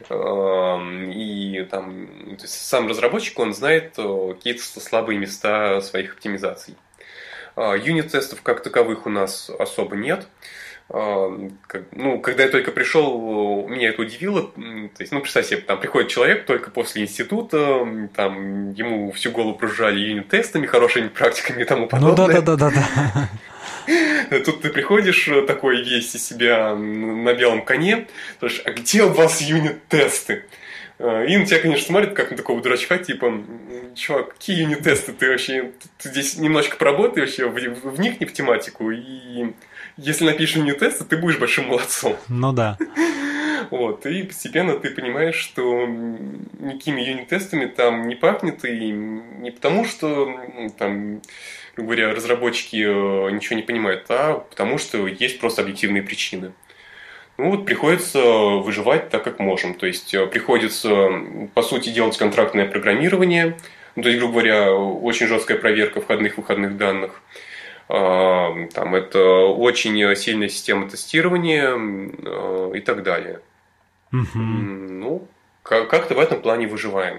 Speaker 2: И там, то есть, сам разработчик, он знает какие-то слабые места своих оптимизаций. Юнит-тестов как таковых у нас особо нет. Ну, когда я только пришел, меня это удивило. То есть, ну, представь себе, там приходит человек только после института, там ему всю голову прожужжали юнит-тестами, хорошими практиками и тому подобное.
Speaker 1: Ну да, да, да, да, да.
Speaker 2: Тут ты приходишь такой весь из себя на белом коне, слушай, а где у вас юнит-тесты? И на тебя, конечно, смотрят, как на такого дурачка, типа, чувак, какие юнит-тесты? Ты вообще ты здесь немножечко поработай вообще, вникни в тематику, и если напишешь юнит-тесты, ты будешь большим молодцом.
Speaker 1: Ну да.
Speaker 2: Вот, и постепенно ты понимаешь, что никакими юнит-тестами там не пахнет, и не потому, что там, грубо говоря, разработчики ничего не понимают, а потому что есть просто объективные причины. Ну вот приходится выживать так, как можем. То есть приходится, по сути, делать контрактное программирование. Ну, то есть, грубо говоря, очень жесткая проверка входных-выходных данных. Там это очень сильная система тестирования и так далее.
Speaker 1: Mm-hmm.
Speaker 2: Ну, как-то в этом плане выживаем.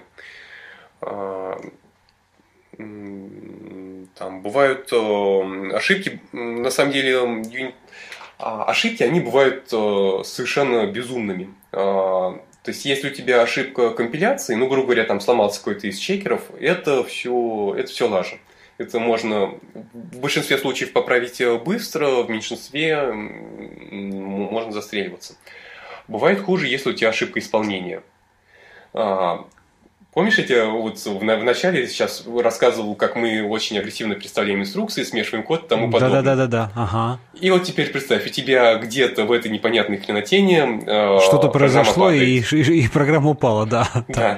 Speaker 2: Там бывают ошибки, на самом деле. Ошибки, они бывают совершенно безумными. То есть, если у тебя ошибка компиляции, ну, грубо говоря, там сломался какой-то из чекеров, это все, это все лажа. Это можно в большинстве случаев поправить быстро, в меньшинстве можно застреливаться. Бывает хуже, если у тебя ошибка исполнения. Помнишь, я тебе вот в начале сейчас рассказывал, как мы очень агрессивно представляем инструкции, смешиваем код и тому подобное.
Speaker 1: Да-да-да-да, ага.
Speaker 2: И вот теперь представь, у тебя где-то в этой непонятной хренотене
Speaker 1: что-то произошло, и, и, и программа упала, да.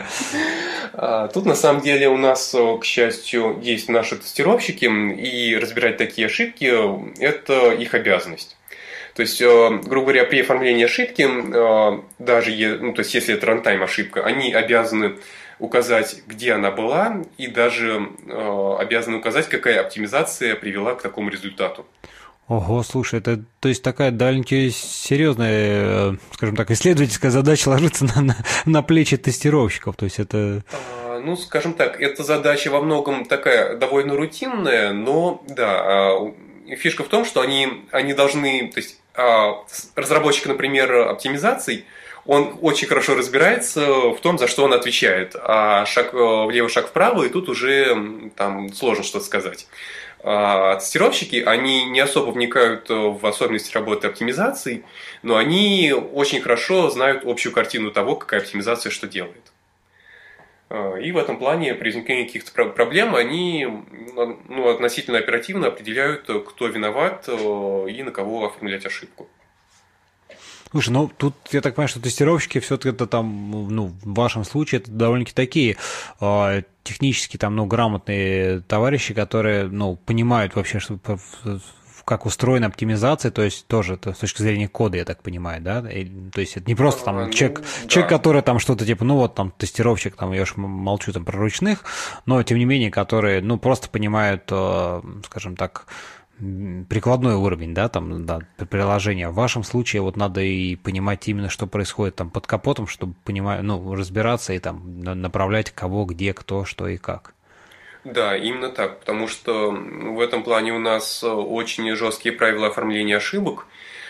Speaker 2: Да. Тут на самом деле у нас, к счастью, есть наши тестировщики, и разбирать такие ошибки – это их обязанность. То есть, грубо говоря, при оформлении ошибки, даже ну, то есть, если это рантайм ошибка, они обязаны указать, где она была, и даже э, обязаны указать, какая оптимизация привела к такому результату.
Speaker 1: Ого, слушай, это то есть такая довольно-таки серьезная, скажем так, исследовательская задача ложится на, на, на плечи тестировщиков. То есть это...
Speaker 2: А, ну, скажем так, эта задача во многом такая довольно рутинная, но да, фишка в том, что они, они должны, то есть разработчик, например, оптимизаций, он очень хорошо разбирается в том, за что он отвечает, а шаг влево, шаг вправо, и тут уже там сложно что-то сказать. А тестировщики, они не особо вникают в особенности работы оптимизации, но они очень хорошо знают общую картину того, какая оптимизация что делает. И в этом плане при возникновении каких-то проблем они ну, относительно оперативно определяют, кто виноват и на кого оформлять ошибку.
Speaker 1: Слушай, ну тут я так понимаю, что тестировщики все-таки это там, ну, в вашем случае это довольно-таки такие э, технически там, ну, грамотные товарищи, которые, ну, понимают вообще, что в как устроена оптимизация, то есть тоже это с точки зрения кода, я так понимаю, да? И, то есть это не просто там а, человек, ну, человек да. который там что-то типа, ну вот там тестировщик, там я уж молчу там про ручных, но тем не менее, которые, ну, просто понимают, скажем так, прикладной уровень, да, там, да, приложения. В вашем случае вот надо и понимать именно, что происходит там под капотом, чтобы понимать, ну, разбираться и там направлять кого, где, кто, что и как.
Speaker 2: Да, именно так, потому что в этом плане у нас очень жесткие правила оформления ошибок,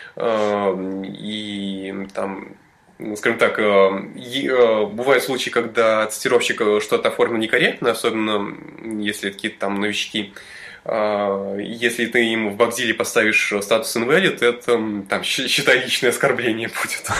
Speaker 2: и там, скажем так, бывают случаи, когда тестировщик что-то оформил некорректно, особенно если какие-то там новички. Если ты ему в багзиле поставишь статус invalid, это там, считай, личное оскорбление будет.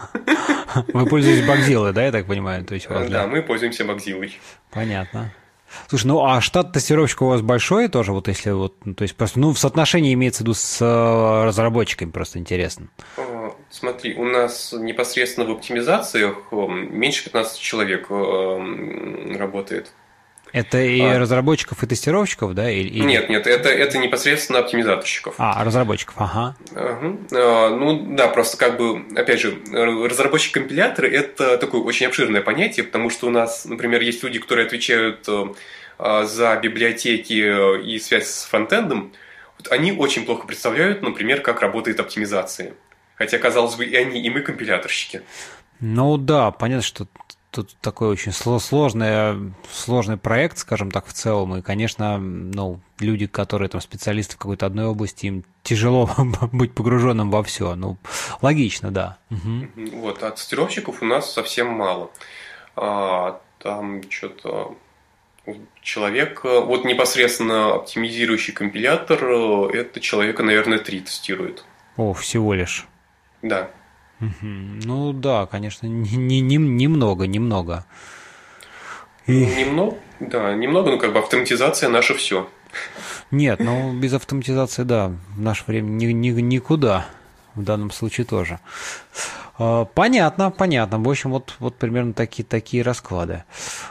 Speaker 1: Вы пользуетесь багзилой, да, я так понимаю? То есть,
Speaker 2: да, мы пользуемся багзилой.
Speaker 1: Понятно. Слушай, ну а штат тестировщиков у вас большой тоже, вот если вот, ну, то есть просто, ну, в соотношении имеется в виду с разработчиками, просто интересно.
Speaker 2: Смотри, у нас непосредственно в оптимизациях меньше пятнадцати человек работает.
Speaker 1: Это и а. разработчиков, и тестировщиков, да? Или...
Speaker 2: Нет, нет, это, это непосредственно оптимизаторщиков.
Speaker 1: А, разработчиков, ага.
Speaker 2: Угу. А, ну да, просто как бы, опять же, разработчик компилятора – это такое очень обширное понятие, потому что у нас, например, есть люди, которые отвечают за библиотеки и связь с фронтендом. Вот они очень плохо представляют, например, как работает оптимизация. Хотя, казалось бы, и они, и мы компиляторщики.
Speaker 1: Ну да, понятно, что тут такой очень сложный, сложный проект, скажем так, в целом. И, конечно, ну, люди, которые там специалисты в какой-то одной области, им тяжело быть погруженным во все. Ну, логично, да.
Speaker 2: Угу. Вот, а тестировщиков у нас совсем мало. А, там что-то человек, вот непосредственно оптимизирующий компилятор, это человека, наверное, три тестирует.
Speaker 1: О, всего лишь.
Speaker 2: Да.
Speaker 1: Ну да, конечно, не, не, немного, немного.
Speaker 2: И... Немного, да, немного, но как бы автоматизация наше все.
Speaker 1: Нет, ну без автоматизации, да, в наше время ни, ни, никуда, в данном случае тоже. Понятно, понятно. В общем, вот, вот примерно такие, такие расклады.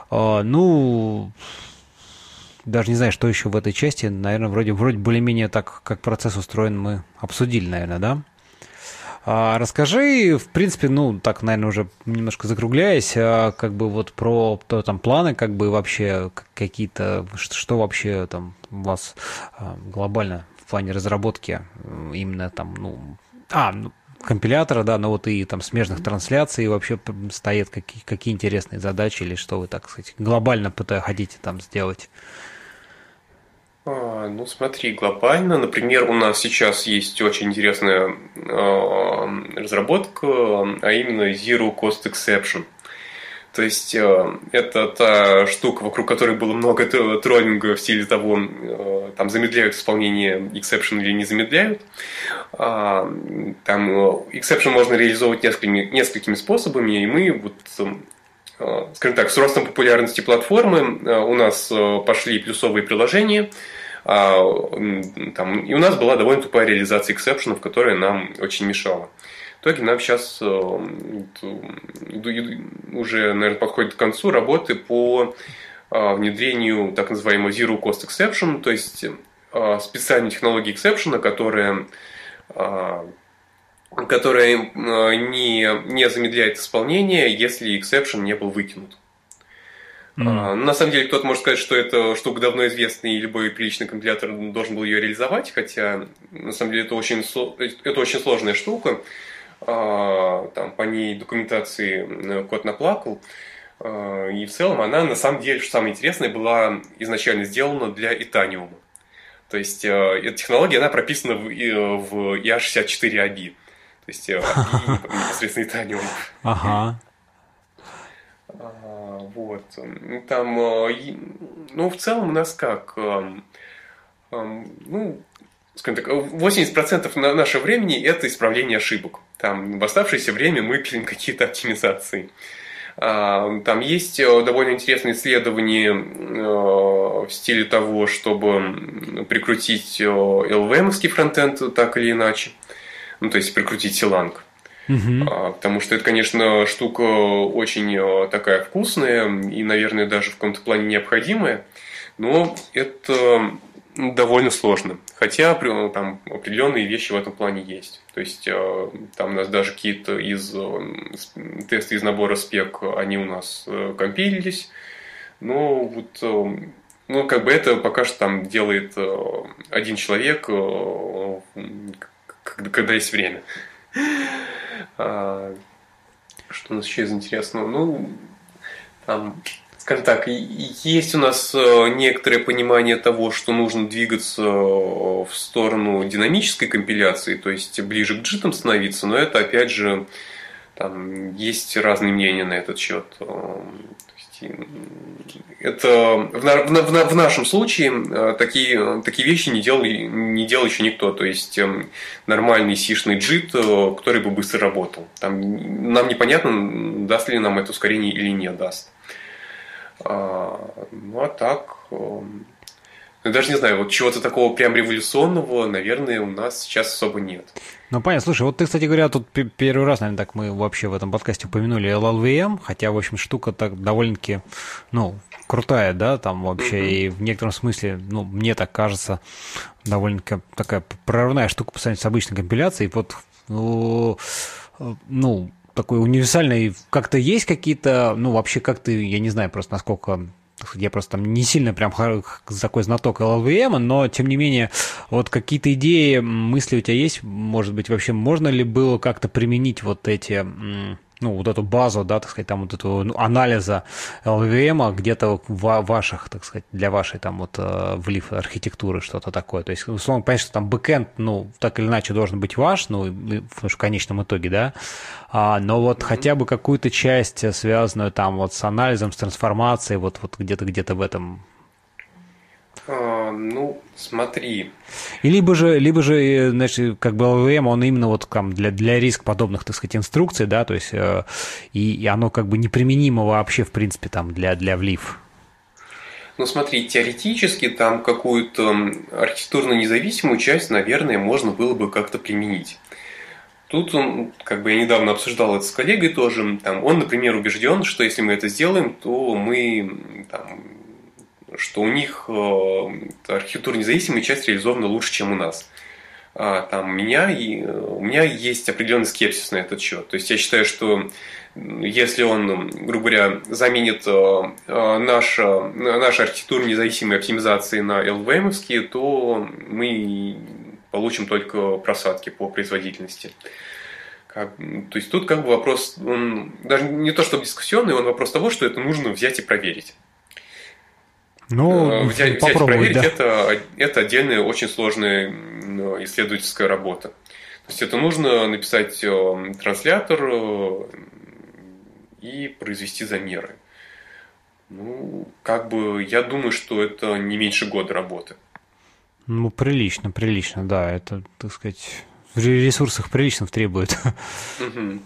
Speaker 1: Ну, даже не знаю, что еще в этой части, наверное, вроде, вроде более-менее так, как процесс устроен, мы обсудили, наверное, да? А расскажи, в принципе, ну, так, наверное, уже немножко закругляясь, как бы вот про то, там планы, как бы вообще какие-то, что вообще там у вас глобально в плане разработки именно там, ну, а, ну, компилятора, да, но вот и там смежных трансляций вообще стоят какие, какие интересные задачи или что вы, так сказать, глобально пытаетесь, хотите там сделать?
Speaker 2: А, ну, смотри, глобально, например, у нас сейчас есть очень интересная э, разработка, а именно Zero Cost Exception. То есть, э, это та штука, вокруг которой было много троллинга в стиле того, э, там замедляют исполнение exception или не замедляют. А, там exception можно реализовывать несколькими, несколькими способами, и мы вот... Скажем так, с ростом популярности платформы у нас пошли плюсовые приложения, там, и у нас была довольно тупая реализация эксепшенов, которая нам очень мешала. В итоге нам сейчас уже, наверное, подходит к концу работы по внедрению так называемого Zero Cost Exception, то есть специальной технологии эксепшена, которая которая не, не замедляет исполнение, если exception не был выкинут. Mm. На самом деле, кто-то может сказать, что эта штука давно известна, и любой приличный компилятор должен был ее реализовать, хотя, на самом деле, это очень, это очень сложная штука. Там, по ней документации код наплакал. И в целом она, на самом деле, что самое интересное, была изначально сделана для Itanium. То есть, эта технология, она прописана в, в и а шестьдесят четыре эй би. То есть, непосредственно Itanium. Ага. Вот. Там, ну, в целом у нас как, ну, скажем так, восемьдесят процентов нашего времени это исправление ошибок. Там в оставшееся время мы пилим какие-то оптимизации. Там есть довольно интересные исследования в стиле того, чтобы прикрутить эл ви эм-овский фронтенд так или иначе. Ну, то есть прикрутить силанг. Uh-huh. Потому что это, конечно, штука очень такая вкусная и, наверное, даже в каком-то плане необходимая. Но это довольно сложно. Хотя там определенные вещи в этом плане есть. То есть там у нас даже какие-то из тесты из набора спек, они у нас компилились. Но вот, ну, как бы это пока что там делает один человек, когда есть время. Что у нас еще из интересного? Ну, там, скажем так, есть у нас некоторое понимание того, что нужно двигаться в сторону динамической компиляции, то есть ближе к джитам становиться, но это, опять же, там есть разные мнения на этот счет. Это в, в, в нашем случае такие, такие вещи не делал, не делал еще никто. То есть нормальный сишный джит, который бы быстро работал. Там, нам непонятно, даст ли нам это ускорение или не даст. А, ну а так, я даже не знаю, вот чего-то такого прям революционного, наверное, у нас сейчас особо нет.
Speaker 1: Ну, понятно. Слушай, вот ты, кстати говоря, тут первый раз, наверное, так мы вообще в этом подкасте упомянули эл эл ви эм, хотя, в общем, штука так довольно-таки, ну, крутая, да, там вообще, mm-hmm. и в некотором смысле, ну, мне так кажется, довольно-таки такая прорывная штука по сравнению с обычной компиляцией. Вот, ну, ну, такой универсальный, как-то есть какие-то, ну, вообще, как ты, я не знаю просто, насколько... Я просто там не сильно прям такой знаток эл эл ви эм, но тем не менее, вот какие-то идеи, мысли у тебя есть? Может быть, вообще можно ли было как-то применить вот эти, ну, вот эту базу, да, так сказать, там вот эту ну, анализа эл эл ви эм где-то в ваших, так сказать, для вашей там вот в лиф архитектуры что-то такое? То есть, условно, понятно, что там бэкэнд, ну, так или иначе должен быть ваш, ну, в конечном итоге, да, а, но вот mm-hmm. хотя бы какую-то часть, связанную там вот с анализом, с трансформацией, вот, вот где-то где-то в этом.
Speaker 2: А, ну, смотри.
Speaker 1: И либо же, либо же, значит, как бы эл эл ви эм, он именно вот там для, для риск подобных, так сказать, инструкций, да, то есть, э, и, и оно как бы неприменимо вообще, в принципе, там для, для влив.
Speaker 2: Ну, смотри, теоретически там какую-то архитектурно независимую часть, наверное, можно было бы как-то применить. Тут он, как бы я недавно обсуждал это с коллегой тоже, там, он, например, убежден, что если мы это сделаем, то мы, там, что у них архитектурно независимая часть реализована лучше, чем у нас. А, там, меня, и, у меня есть определенный скепсис на этот счет. То есть я считаю, что если он, грубо говоря, заменит наш, наши архитектурно независимые оптимизации на эл эл ви эм-овские, то мы получим только просадки по производительности. Как, то есть тут как бы вопрос, он даже не то чтобы дискуссионный, он вопрос того, что это нужно взять и проверить.
Speaker 1: Ну,
Speaker 2: взять, взять и проверить, да. это, это отдельная очень сложная исследовательская работа. То есть это нужно написать транслятор и произвести замеры. Ну, как бы я думаю, что это не меньше года работы.
Speaker 1: Ну, прилично, прилично, да. Это, так сказать, в ресурсах прилично требует.
Speaker 2: Угу.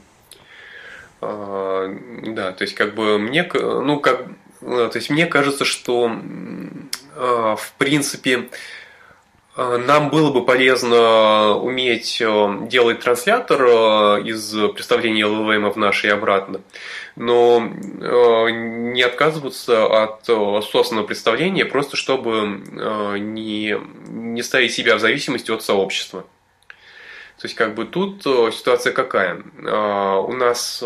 Speaker 2: А, да, то есть, как бы мне, ну, как, то есть, мне кажется, что в принципе нам было бы полезно уметь делать транслятор из представления эл эл ви эм в наш и обратно, но не отказываться от собственного представления, просто чтобы не, не ставить себя в зависимости от сообщества. То есть, как бы тут ситуация какая? У нас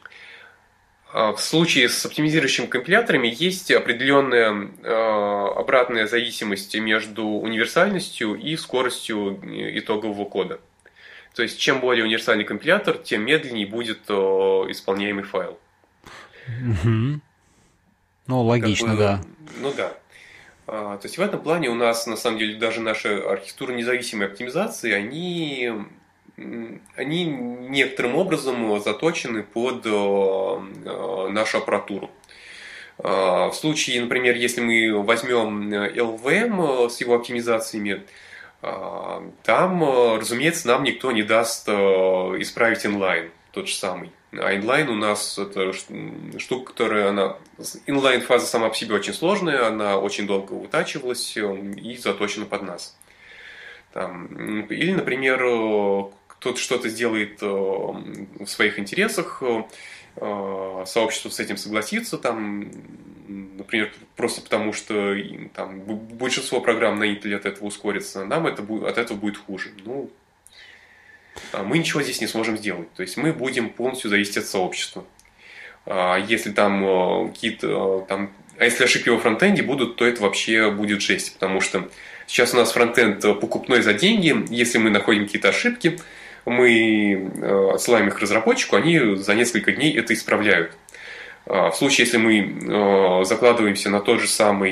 Speaker 2: в случае с оптимизирующими компиляторами есть определенная обратная зависимость между универсальностью и скоростью итогового кода. То есть, чем более универсальный компилятор, тем медленнее будет исполняемый файл.
Speaker 1: Угу. Ну, логично, как бы, да.
Speaker 2: Ну да. То есть, в этом плане у нас, на самом деле, даже наши архитектурно-независимые оптимизации, они... они некоторым образом заточены под нашу аппаратуру. В случае, например, если мы возьмем эл эл ви эм с его оптимизациями, там, разумеется, нам никто не даст исправить inline, тот же самый. А inline у нас это штука, которая, она... inline-фаза сама по себе очень сложная, она очень долго вытачивалась и заточена под нас. Там, или, например, кто-то что-то сделает в своих интересах, сообщество с этим согласится, там, например, просто потому, что там, большинство программ на Intel от этого ускорится, нам это, от этого будет хуже. Ну, мы ничего здесь не сможем сделать. То есть мы будем полностью зависеть от сообщества. Если там какие-то там, а если ошибки во фронтенде будут, то это вообще будет жесть, потому что сейчас у нас фронтенд покупной за деньги. Если мы находим какие-то ошибки, мы отсылаем их разработчику, они за несколько дней это исправляют. В случае, если мы закладываемся на тот же самый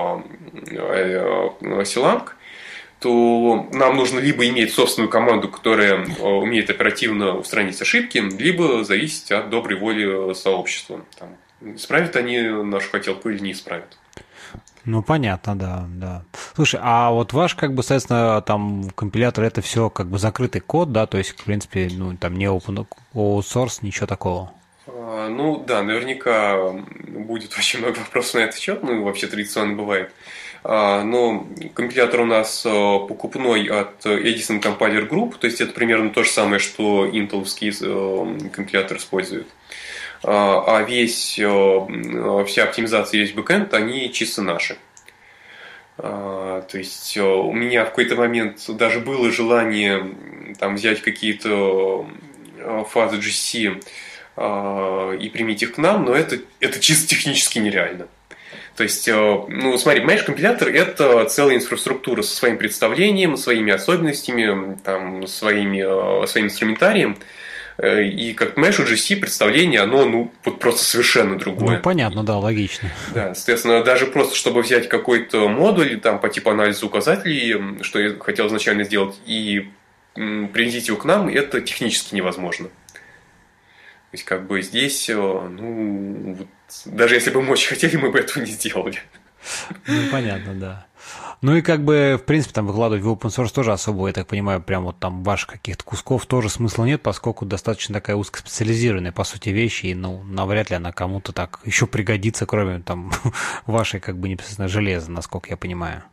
Speaker 2: Силанг, то нам нужно либо иметь собственную команду, которая умеет оперативно устранить ошибки, либо зависеть от доброй воли сообщества. Там, исправят они нашу хотелку или не исправят.
Speaker 1: Ну, понятно, да, да. Слушай, а вот ваш, как бы, соответственно, там, компилятор, это все как бы закрытый код, да, то есть, в принципе, ну, там, не open source, ничего такого?
Speaker 2: А, ну, да, наверняка будет очень много вопросов на этот счет, ну, вообще традиционно бывает. А, но компилятор у нас покупной от Edison Compiler Group, то есть, это примерно то же самое, что интеловский компилятор использует. А весь, вся оптимизация, весь бэкэнд, они чисто наши. То есть у меня в какой-то момент даже было желание там, взять какие-то фазы джи си и применить их к нам, но это, это чисто технически нереально. То есть, ну, смотри, понимаешь, компилятор – это целая инфраструктура со своим представлением, своими особенностями, там, своими, своим инструментарием. И, как понимаешь, у джи си представление, оно ну, вот просто совершенно другое.
Speaker 1: Ну, понятно, да, логично.
Speaker 2: Да, соответственно, даже просто, чтобы взять какой-то модуль там, по типу анализа указателей, что я хотел изначально сделать, и принести его к нам, это технически невозможно. То есть, как бы здесь, ну, вот, даже если бы мы очень хотели, мы бы этого не сделали.
Speaker 1: Ну, понятно, да. Ну и как бы, в принципе, там выкладывать в open source тоже особо, я так понимаю, прям вот там ваших каких-то кусков тоже смысла нет, поскольку достаточно такая узкоспециализированная, по сути, вещь, и, ну, навряд ли она кому-то так еще пригодится, кроме там вашей, как бы, непосредственно железа, насколько я понимаю.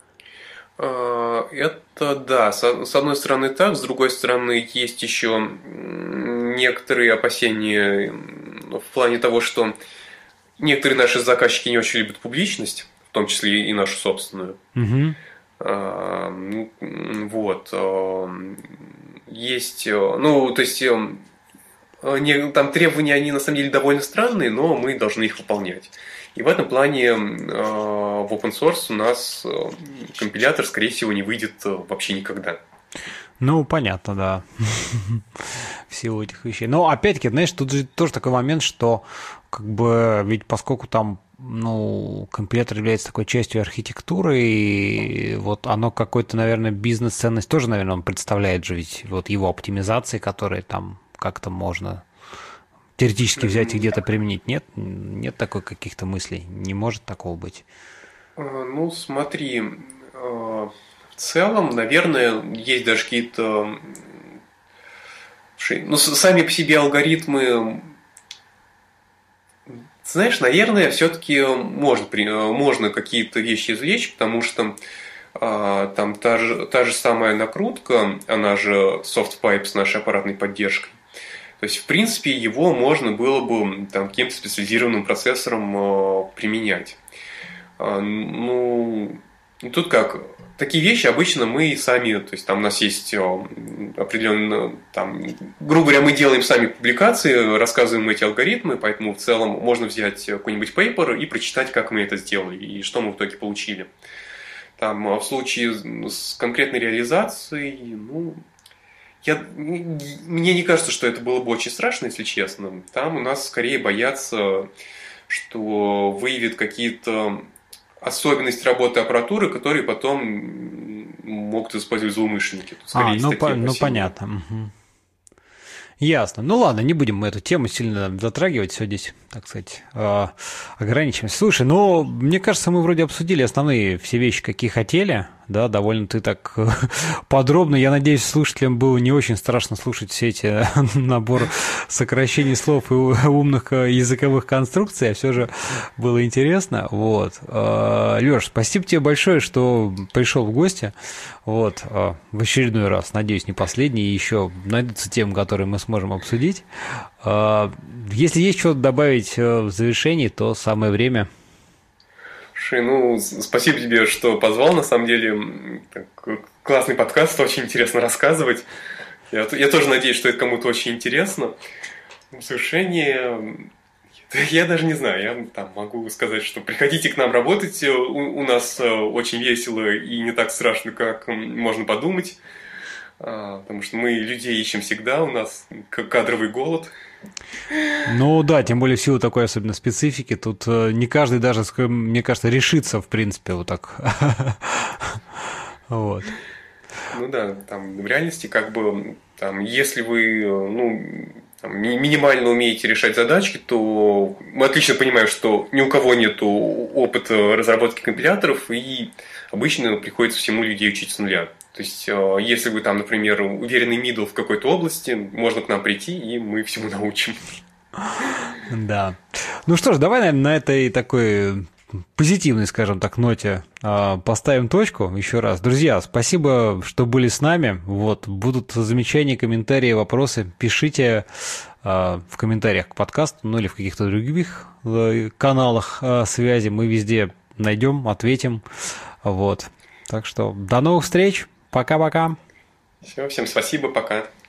Speaker 2: Это да, с одной стороны так, с другой стороны есть еще некоторые опасения в плане того, что некоторые наши заказчики не очень любят публичность, в том числе и нашу собственную.
Speaker 1: Угу.
Speaker 2: А, вот. Есть, ну, то есть, не, там требования, они на самом деле довольно странные, но мы должны их выполнять. И в этом плане в open source у нас компилятор, скорее всего, не выйдет вообще никогда.
Speaker 1: Ну, понятно, да. В силу этих вещей. Но, опять-таки, знаешь, тут же тоже такой момент, что, как бы, ведь поскольку там, ну, компилятор является такой частью архитектуры, и вот оно какой-то, наверное, бизнес-ценность тоже, наверное, он представляет же, ведь вот его оптимизации, которые там как-то можно теоретически взять и где-то применить. Нет? Нет такой каких-то мыслей? Не может такого быть?
Speaker 2: Ну, смотри, в целом, наверное, есть даже какие-то... Ну, сами по себе алгоритмы... Знаешь, наверное, все-таки можно, можно какие-то вещи извлечь, потому что а, там та же, та же самая накрутка, она же SoftPipe с нашей аппаратной поддержкой. То есть, в принципе, его можно было бы там, каким-то специализированным процессором а, применять. А, ну, тут как... Такие вещи обычно мы сами, то есть там у нас есть определенно, там, грубо говоря, мы делаем сами публикации, рассказываем эти алгоритмы, поэтому в целом можно взять какой-нибудь пейпер и прочитать, как мы это сделали и что мы в итоге получили. Там, в случае с конкретной реализацией, ну, я, мне не кажется, что это было бы очень страшно, если честно. Там у нас скорее боятся, что выявят какие-то особенность работы аппаратуры, которые потом могут использовать злоумышленники.
Speaker 1: А, ну, по, ну понятно. Угу. Ясно. Ну ладно, не будем мы эту тему сильно затрагивать, все здесь, так сказать, ограничимся. Слушай, ну, мне кажется, мы вроде обсудили основные все вещи, какие хотели. да, довольно ты так подробно. Я надеюсь, слушателям было не очень страшно слушать все эти набор сокращений слов и умных языковых конструкций, а все же было интересно. Вот. Лёш, спасибо тебе большое, что пришел в гости. Вот. В очередной раз, надеюсь, не последний, и еще найдутся темы, которые мы сможем обсудить. Если есть что-то добавить в завершении, то самое время.
Speaker 2: Слушай, ну, спасибо тебе, что позвал, на самом деле, так, классный подкаст, очень интересно рассказывать. Я, я тоже надеюсь, что это кому-то очень интересно. В завершение, я даже не знаю, я там могу сказать, что приходите к нам работать, у, у нас очень весело и не так страшно, как можно подумать, потому что мы людей ищем всегда, у нас кадровый голод.
Speaker 1: Ну да, тем более в силу такой особенно специфики, тут не каждый даже, мне кажется, решится, в принципе, вот так. Вот.
Speaker 2: Ну да, там в реальности как бы, там, если вы, ну, там, минимально умеете решать задачки, то мы отлично понимаем, что ни у кого нет опыта разработки компиляторов, и обычно приходится всему людей учить с нуля. То есть, если вы там, например, уверенный мидл в какой-то области, можно к нам прийти, и мы всему научим.
Speaker 1: Да. Ну что ж, давай, наверное, на этой такой позитивной, скажем так, ноте поставим точку еще раз. Друзья, спасибо, что были с нами. Вот, будут замечания, комментарии, вопросы. Пишите в комментариях к подкасту, ну или в каких-то других каналах связи. Мы везде найдем, ответим. Вот. Так что до новых встреч. Пока-пока.
Speaker 2: Все, всем спасибо, пока.